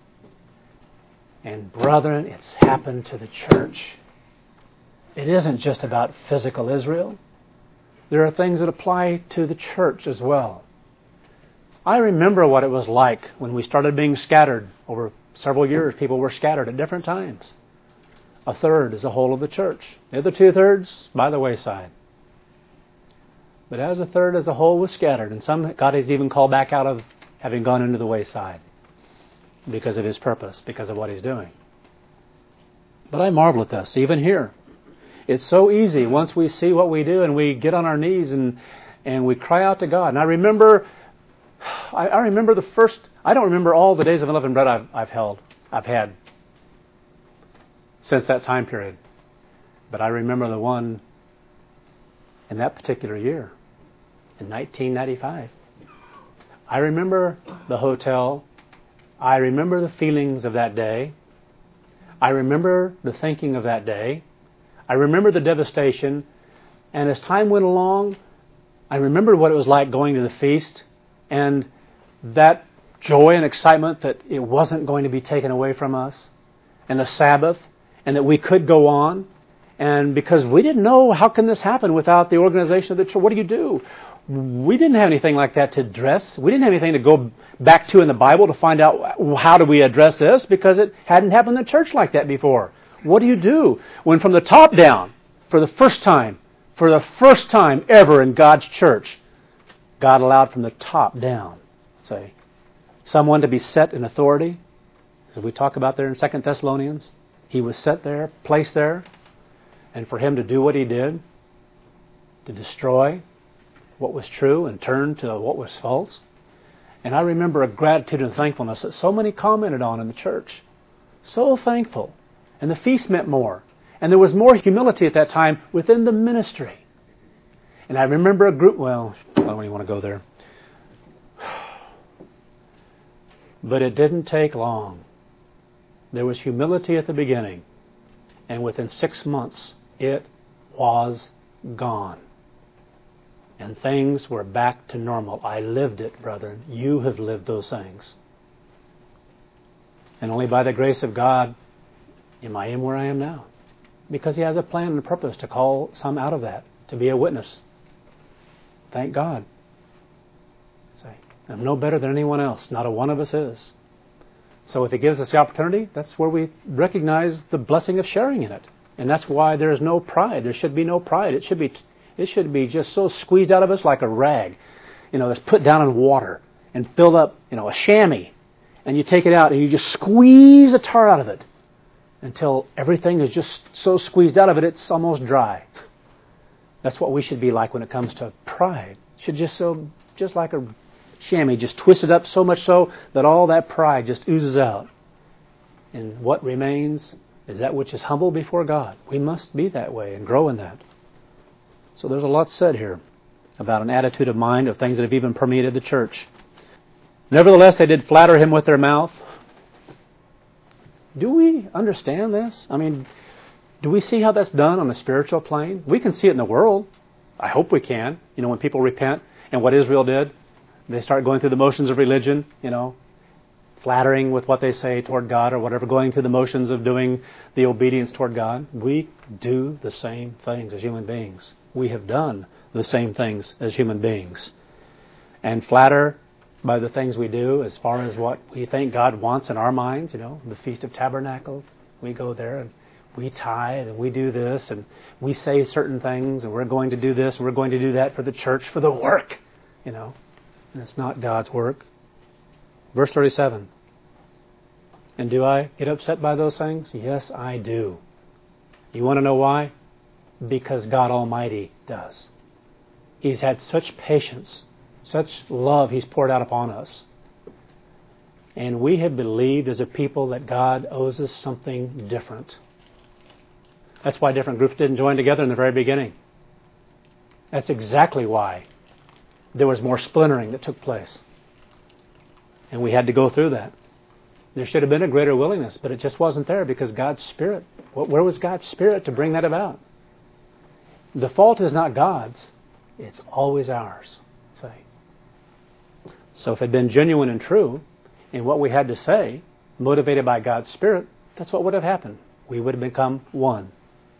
and brethren, it's happened to the church. It isn't just about physical Israel. There are things that apply to the church as well. I remember what it was like when we started being scattered. Over several years, people were scattered at different times. A third is the whole of the church. The other 2/3 by the wayside. But as a third as a whole was scattered, and some God has even called back out of having gone into the wayside because of His purpose, because of what He's doing. But I marvel at this, even here. It's so easy once we see what we do and we get on our knees and we cry out to God. And I remember the first, I don't remember all the days of unleavened bread I've had since that time period. But I remember the one in that particular year, in 1995. I remember the hotel. I remember the feelings of that day. I remember the thinking of that day. I remember the devastation. And as time went along, I remembered what it was like going to the feast and that joy and excitement that it wasn't going to be taken away from us, and the Sabbath, and that we could go on. And because we didn't know, how can this happen without the organization of the church? What do you do? We didn't have anything like that to address. We didn't have anything to go back to in the Bible to find out how do we address this, because it hadn't happened in the church like that before. What do you do when from the top down, for the first time ever in God's church, God allowed from the top down, say, someone to be set in authority? As we talk about there in 2 Thessalonians, he was set there, placed there, and for him to do what he did, to destroy what was true and turn to what was false. And I remember a gratitude and thankfulness that so many commented on in the church. So thankful. And the feast meant more. And there was more humility at that time within the ministry. And I remember a group, well, I don't even want to go there. But it didn't take long. There was humility at the beginning. And within 6 months, it was gone. And things were back to normal. I lived it, brethren. You have lived those things. And only by the grace of God am I in where I am now. Because He has a plan and a purpose to call some out of that, to be a witness. Thank God. I'm no better than anyone else. Not a one of us is. So if He gives us the opportunity, that's where we recognize the blessing of sharing in it. And that's why there is no pride. There should be no pride. It should be just so squeezed out of us like a rag, that's put down in water and filled up, a chamois. And you take it out and you just squeeze the tar out of it until everything is just so squeezed out of it, it's almost dry. That's what we should be like when it comes to pride. It should just like a chamois, just twist it up so much so that all that pride just oozes out. And what remains is that which is humble before God. We must be that way and grow in that. So there's a lot said here. about an attitude of mind of things that have even permeated the church. Nevertheless, they did flatter him with their mouth. Do we understand this? I mean, do we see how that's done on a spiritual plane? We can see it in the world. I hope we can. You know, when people repent, and what Israel did, they start going through the motions of religion, you know, flattering with what they say toward God or whatever, going through the motions of doing the obedience toward God. We do the same things as human beings. We have done the same things as human beings. And flatter by the things we do as far as what we think God wants in our minds, you know, the Feast of Tabernacles. We go there and we tithe and we do this and we say certain things and we're going to do this and we're going to do that for the church, for the work, you know. And it's not God's work. Verse 37. And do I get upset by those things? Yes, I do. You want to know why? Because God Almighty does. He's had such patience, such love He's poured out upon us. And we have believed as a people that God owes us something different. That's why different groups didn't join together in the very beginning. That's exactly why there was more splintering that took place. And we had to go through that. There should have been a greater willingness, but it just wasn't there because God's Spirit, where was God's Spirit to bring that about? The fault is not God's, it's always ours. So if it had been genuine and true in what we had to say, motivated by God's Spirit, that's what would have happened. We would have become one.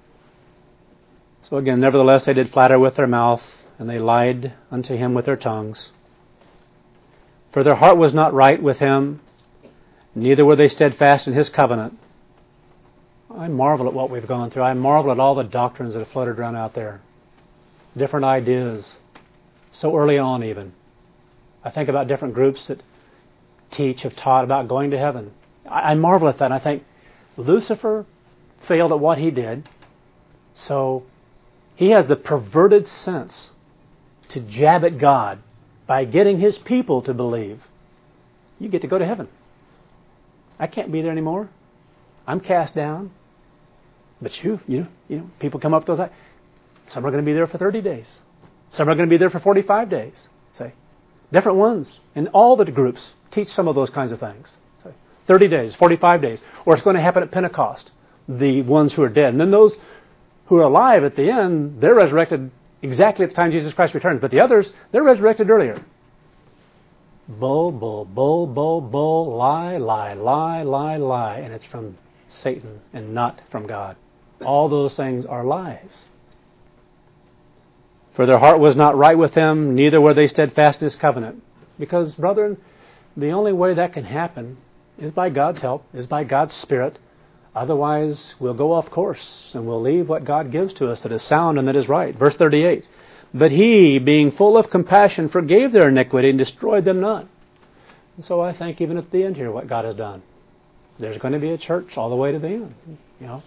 So again, nevertheless, they did flatter with their mouth, and they lied unto him with their tongues. For their heart was not right with him, neither were they steadfast in his covenant. I marvel at what we've gone through. I marvel at all the doctrines that have floated around out there. Different ideas, so early on even. I think about different groups that have taught about going to heaven. I marvel at that, and I think Lucifer failed at what he did, so he has the perverted sense to jab at God by getting his people to believe you get to go to heaven. I can't be there anymore. I'm cast down. But you know, people come up to those. Some are going to be there for 30 days. Some are going to be there for 45 days. Say, different ones. And all the groups teach some of those kinds of things. Say, 30 days, 45 days. Or it's going to happen at Pentecost, the ones who are dead. And then those who are alive at the end, they're resurrected exactly at the time Jesus Christ returns. But the others, they're resurrected earlier. Bull, bull, bull, bull, bull, lie, lie, lie, lie, lie. And it's from Satan and not from God. All those things are lies. For their heart was not right with him, neither were they steadfast in his covenant. Because, brethren, the only way that can happen is by God's help, is by God's Spirit. Otherwise, we'll go off course and we'll leave what God gives to us that is sound and that is right. Verse 38. But he, being full of compassion, forgave their iniquity and destroyed them not. And so I think even at the end here what God has done. There's going to be a church all the way to the end, you know.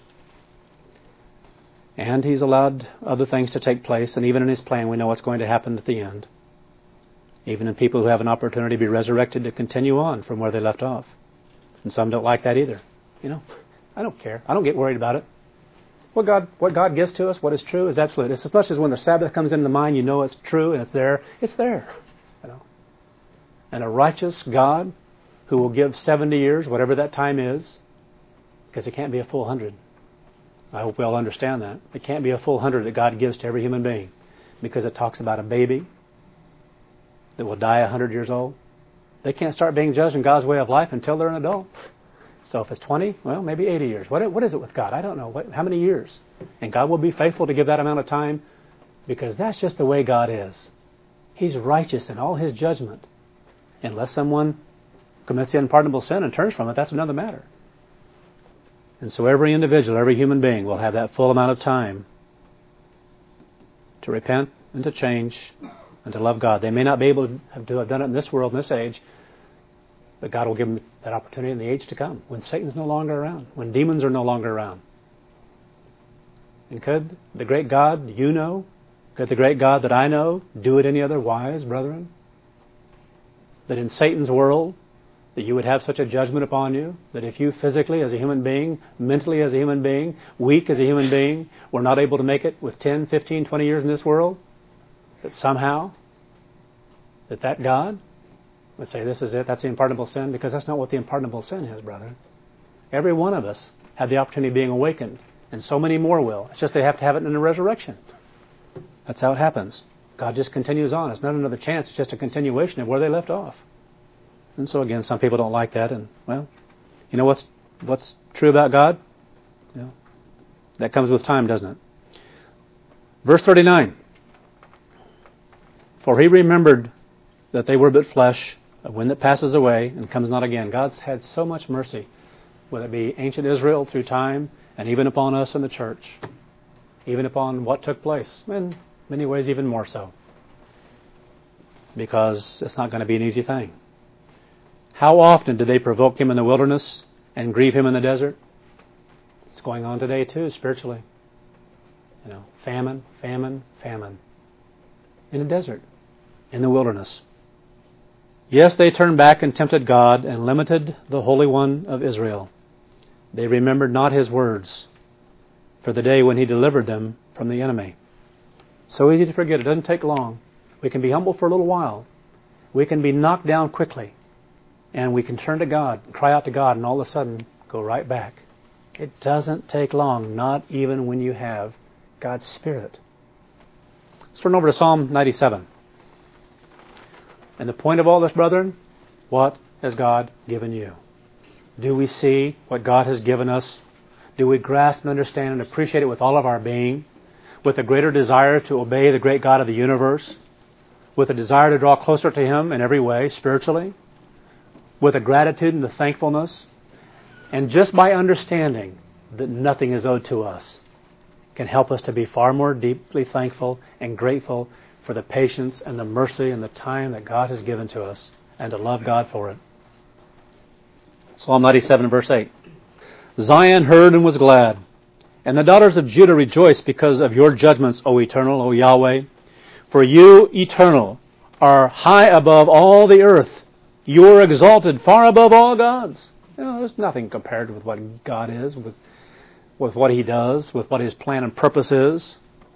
And He's allowed other things to take place, and even in His plan we know what's going to happen at the end. Even in people who have an opportunity to be resurrected to continue on from where they left off. And some don't like that either. You know, I don't care. I don't get worried about it. What God gives to us, what is true, is absolute. It's as much as when the Sabbath comes into mind, you know it's true and it's there. It's there. You know. And a righteous God who will give 70 years, whatever that time is, because it can't be a full 100. I hope we all understand that. It can't be a full 100 that God gives to every human being, because it talks about a baby that will die 100 years old. They can't start being judged in God's way of life until they're an adult. So if it's 20, well, maybe 80 years. What is it with God? I don't know. How many years? And God will be faithful to give that amount of time, because that's just the way God is. He's righteous in all His judgment. Unless someone commits the unpardonable sin and turns from it, that's another matter. And so every individual, every human being will have that full amount of time to repent and to change and to love God. They may not be able to have done it in this world, in this age, but God will give them that opportunity in the age to come, when Satan's no longer around, when demons are no longer around. And could the great God you know, could the great God that I know do it any other wise, brethren? That in Satan's world, that you would have such a judgment upon you, that if you physically as a human being, mentally as a human being, weak as a human being, were not able to make it with 10, 15, 20 years in this world, that somehow that God would say, this is it, that's the unpardonable sin, because that's not what the unpardonable sin is, brother. Every one of us had the opportunity of being awakened, and so many more will. It's just they have to have it in the resurrection. That's how it happens. God just continues on. It's not another chance. It's just a continuation of where they left off. And so again, some people don't like that. And well, you know what's true about God? You know, that comes with time, doesn't it? Verse 39. For he remembered that they were but flesh, a wind that passes away and comes not again. God's had so much mercy, whether it be ancient Israel through time, and even upon us in the church, even upon what took place, in many ways even more so, because it's not going to be an easy thing. How often did they provoke him in the wilderness and grieve him in the desert? It's going on today too, spiritually. You know, famine, famine, famine. In the desert, in the wilderness. Yes, they turned back and tempted God and limited the Holy One of Israel. They remembered not his words for the day when he delivered them from the enemy. So easy to forget. It doesn't take long. We can be humble for a little while. We can be knocked down quickly. And we can turn to God, cry out to God, and all of a sudden go right back. It doesn't take long, not even when you have God's Spirit. Let's turn over to Psalm 97. And the point of all this, brethren, what has God given you? Do we see what God has given us? Do we grasp and understand and appreciate it with all of our being? With a greater desire to obey the great God of the universe? With a desire to draw closer to Him in every way, spiritually? With a gratitude and a thankfulness? And just by understanding that nothing is owed to us can help us to be far more deeply thankful and grateful for the patience and the mercy and the time that God has given to us, and to love God for it. Psalm 97, verse 8. Zion heard and was glad, and the daughters of Judah rejoiced because of your judgments, O Eternal, O Yahweh. For you, Eternal, are high above all the earth. You are exalted far above all gods. You know, there's nothing compared with what God is, with what He does, with what His plan and purpose is,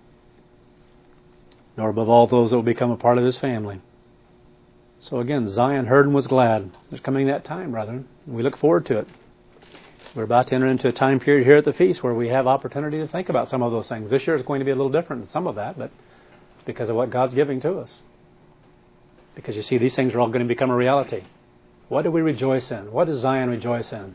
nor above all those that will become a part of His family. So again, Zion heard and was glad. There's coming that time, brethren. We look forward to it. We're about to enter into a time period here at the feast where we have opportunity to think about some of those things. This year is going to be a little different than some of that, but it's because of what God's giving to us. Because you see, these things are all going to become a reality. What do we rejoice in? What does Zion rejoice in?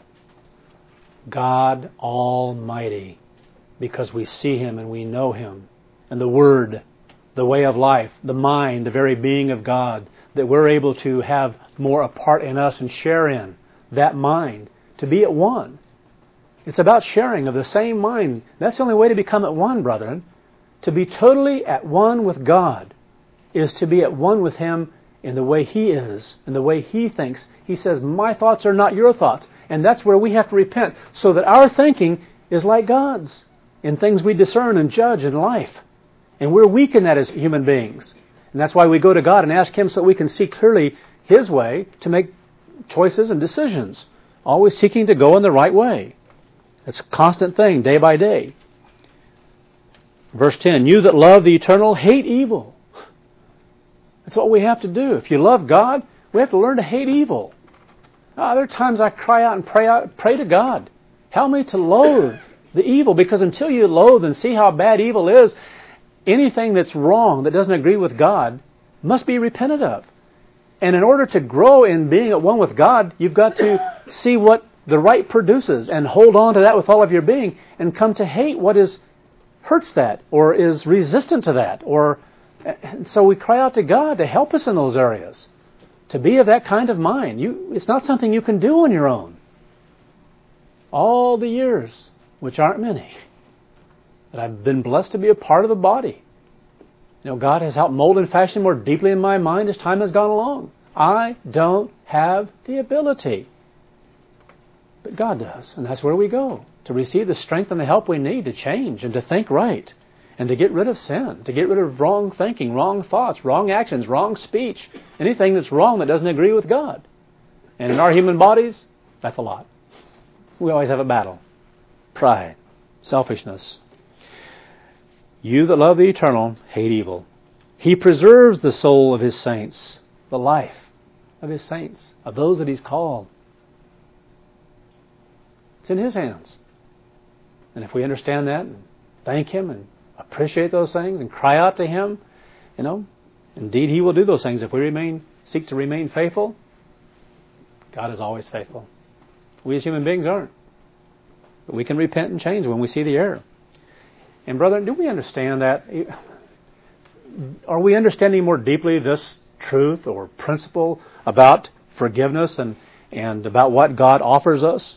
God Almighty, because we see Him and we know Him, and the Word, the way of life, the mind, the very being of God, that we're able to have more a part in us and share in that mind, to be at one. It's about sharing of the same mind. That's the only way to become at one, brethren. To be totally at one with God is to be at one with Him in the way He is, in the way He thinks. He says, my thoughts are not your thoughts. And that's where we have to repent, so that our thinking is like God's in things we discern and judge in life. And we're weak in that as human beings. And that's why we go to God and ask Him so that we can see clearly His way to make choices and decisions, always seeking to go in the right way. It's a constant thing, day by day. Verse 10, you that love the eternal hate evil. That's what we have to do. If you love God, we have to learn to hate evil. There are times I cry out and pray to God. Help me to loathe the evil, because until you loathe and see how bad evil is, anything that's wrong, that doesn't agree with God, must be repented of. And in order to grow in being at one with God, you've got to see what the right produces and hold on to that with all of your being, and come to hate what hurts that or is resistant to that. So we cry out to God to help us in those areas, to be of that kind of mind. It's not something you can do on your own. All the years, which aren't many, that I've been blessed to be a part of the body, God has helped mold and fashion more deeply in my mind as time has gone along. I don't have the ability, but God does. And that's where we go, to receive the strength and the help we need to change and to think right, and to get rid of sin, to get rid of wrong thinking, wrong thoughts, wrong actions, wrong speech, anything that's wrong that doesn't agree with God. And in our human bodies, that's a lot. We always have a battle. Pride, selfishness. You that love the eternal hate evil. He preserves the soul of His saints, the life of His saints, of those that He's called. It's in His hands. And if we understand that and thank Him and appreciate those things and cry out to Him, indeed He will do those things. If we seek to remain faithful, God is always faithful. We as human beings aren't. But we can repent and change when we see the error. And brethren, do we understand that? Are we understanding more deeply this truth or principle about forgiveness and about what God offers us?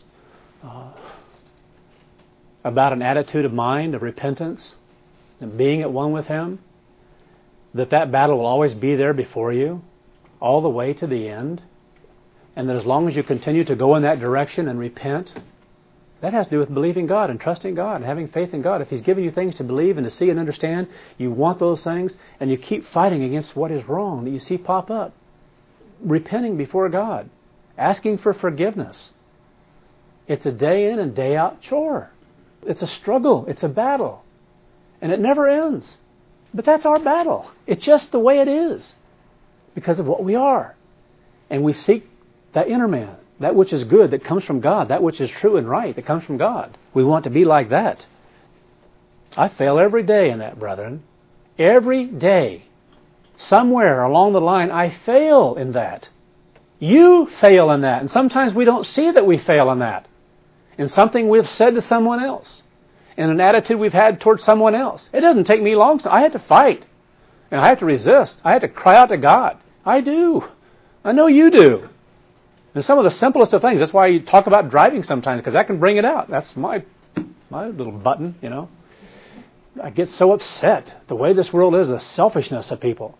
About an attitude of mind, of repentance, and being at one with Him? That battle will always be there before you, all the way to the end. And that as long as you continue to go in that direction and repent, that has to do with believing God and trusting God and having faith in God. If He's given you things to believe and to see and understand, you want those things, and you keep fighting against what is wrong that you see pop up. Repenting before God. Asking for forgiveness. It's a day in and day out chore. It's a struggle. It's a battle. And it never ends. But that's our battle. It's just the way it is. Because of what we are. And we seek that inner man. That which is good that comes from God. That which is true and right that comes from God. We want to be like that. I fail every day in that, brethren. Every day. Somewhere along the line, I fail in that. You fail in that. And sometimes we don't see that we fail in that. In something we've said to someone else. In an attitude we've had towards someone else. It doesn't take me long. I had to fight. And I have to resist. I have to cry out to God. I do. I know you do. And some of the simplest of things. That's why you talk about driving sometimes, because I can bring it out. That's my little button, I get so upset. The way this world is, the selfishness of people.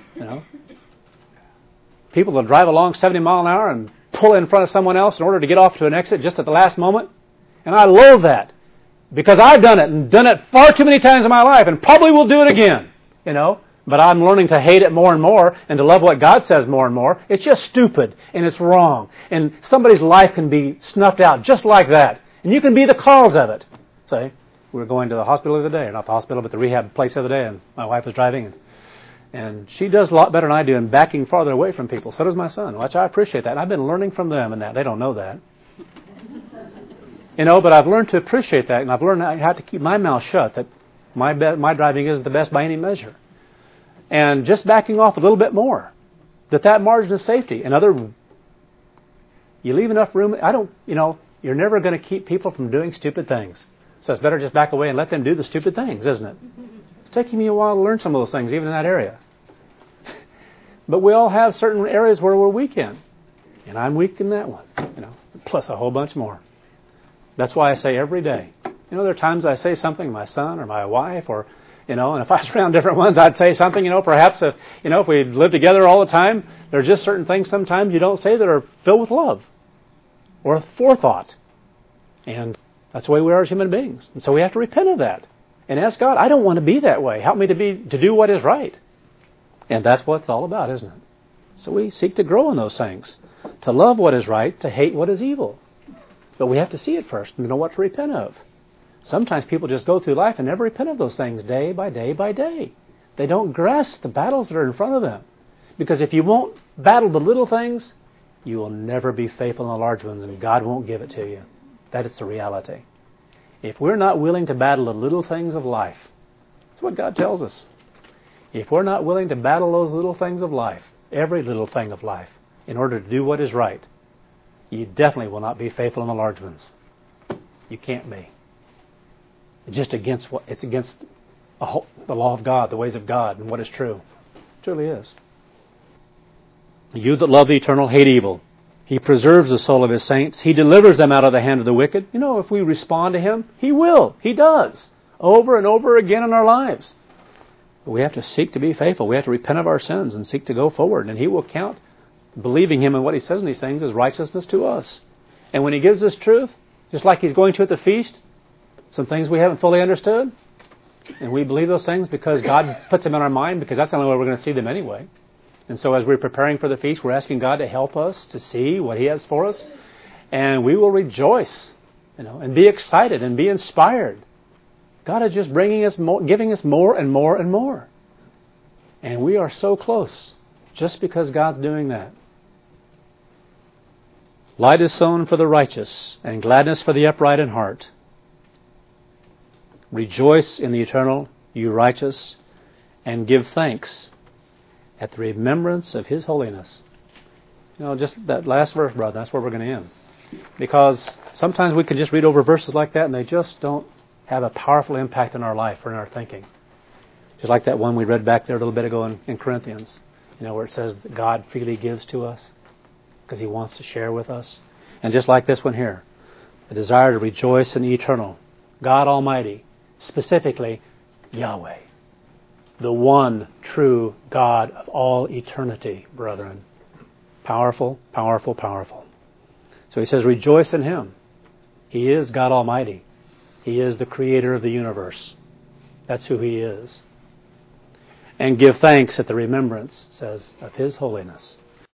People that drive along 70 miles an hour and pull in front of someone else in order to get off to an exit just at the last moment. And I loathe that. Because I've done it, and done it far too many times in my life, and probably will do it again. But I'm learning to hate it more and more, and to love what God says more and more. It's just stupid, and it's wrong. And somebody's life can be snuffed out just like that. And you can be the cause of it. Say, we were going to the hospital the other day, or not the hospital, but the rehab place the other day, and my wife was driving, and she does a lot better than I do in backing farther away from people. So does my son, which I appreciate that. And I've been learning from them in that. They don't know that. But I've learned to appreciate that, and I've learned how to keep my mouth shut, that my driving isn't the best by any measure. And just backing off a little bit more. That margin of safety. You leave enough room. You're never going to keep people from doing stupid things. So it's better just back away and let them do the stupid things, isn't it? It's taking me a while to learn some of those things, even in that area. But we all have certain areas where we're weak in. And I'm weak in that one. Plus a whole bunch more. That's why I say every day. There are times I say something to my son or my wife, or, and if I was around different ones, I'd say something, perhaps if we live together all the time, there are just certain things sometimes you don't say that are filled with love or forethought. And that's the way we are as human beings. And so we have to repent of that and ask God, I don't want to be that way. Help me to do what is right. And that's what it's all about, isn't it? So we seek to grow in those things, to love what is right, to hate what is evil. But we have to see it first and know what to repent of. Sometimes people just go through life and never repent of those things day by day by day. They don't grasp the battles that are in front of them. Because if you won't battle the little things, you will never be faithful in the large ones, and God won't give it to you. That is the reality. If we're not willing to battle the little things of life, that's what God tells us. If we're not willing to battle those little things of life, every little thing of life, in order to do what is right, you definitely will not be faithful in the large ones. You can't be. It's against the law of God, the ways of God, and what is true. It truly is. You that love the eternal hate evil. He preserves the soul of His saints. He delivers them out of the hand of the wicked. If we respond to Him, He will. He does. Over and over again in our lives. But we have to seek to be faithful. We have to repent of our sins and seek to go forward. And He will count believing Him and what He says in these things as righteousness to us. And when He gives us truth, just like He's going to at the feast, some things we haven't fully understood, and we believe those things because God puts them in our mind, because that's the only way we're going to see them anyway. And so as we're preparing for the feast, we're asking God to help us to see what He has for us, and we will rejoice, and be excited and be inspired. God is just bringing us more, giving us more and more and more. And we are so close just because God's doing that. Light is sown for the righteous, and gladness for the upright in heart. Rejoice in the eternal, you righteous, and give thanks at the remembrance of His holiness. Just that last verse, brother, that's where we're going to end. Because sometimes we can just read over verses like that and they just don't have a powerful impact in our life or in our thinking. Just like that one we read back there a little bit ago in Corinthians, where it says that God freely gives to us because He wants to share with us. And just like this one here, the desire to rejoice in the eternal, God Almighty, specifically Yahweh, the one true God of all eternity, brethren. Powerful, powerful, powerful. So he says, rejoice in Him. He is God Almighty. He is the creator of the universe. That's who He is. And give thanks at the remembrance, it says, of His holiness.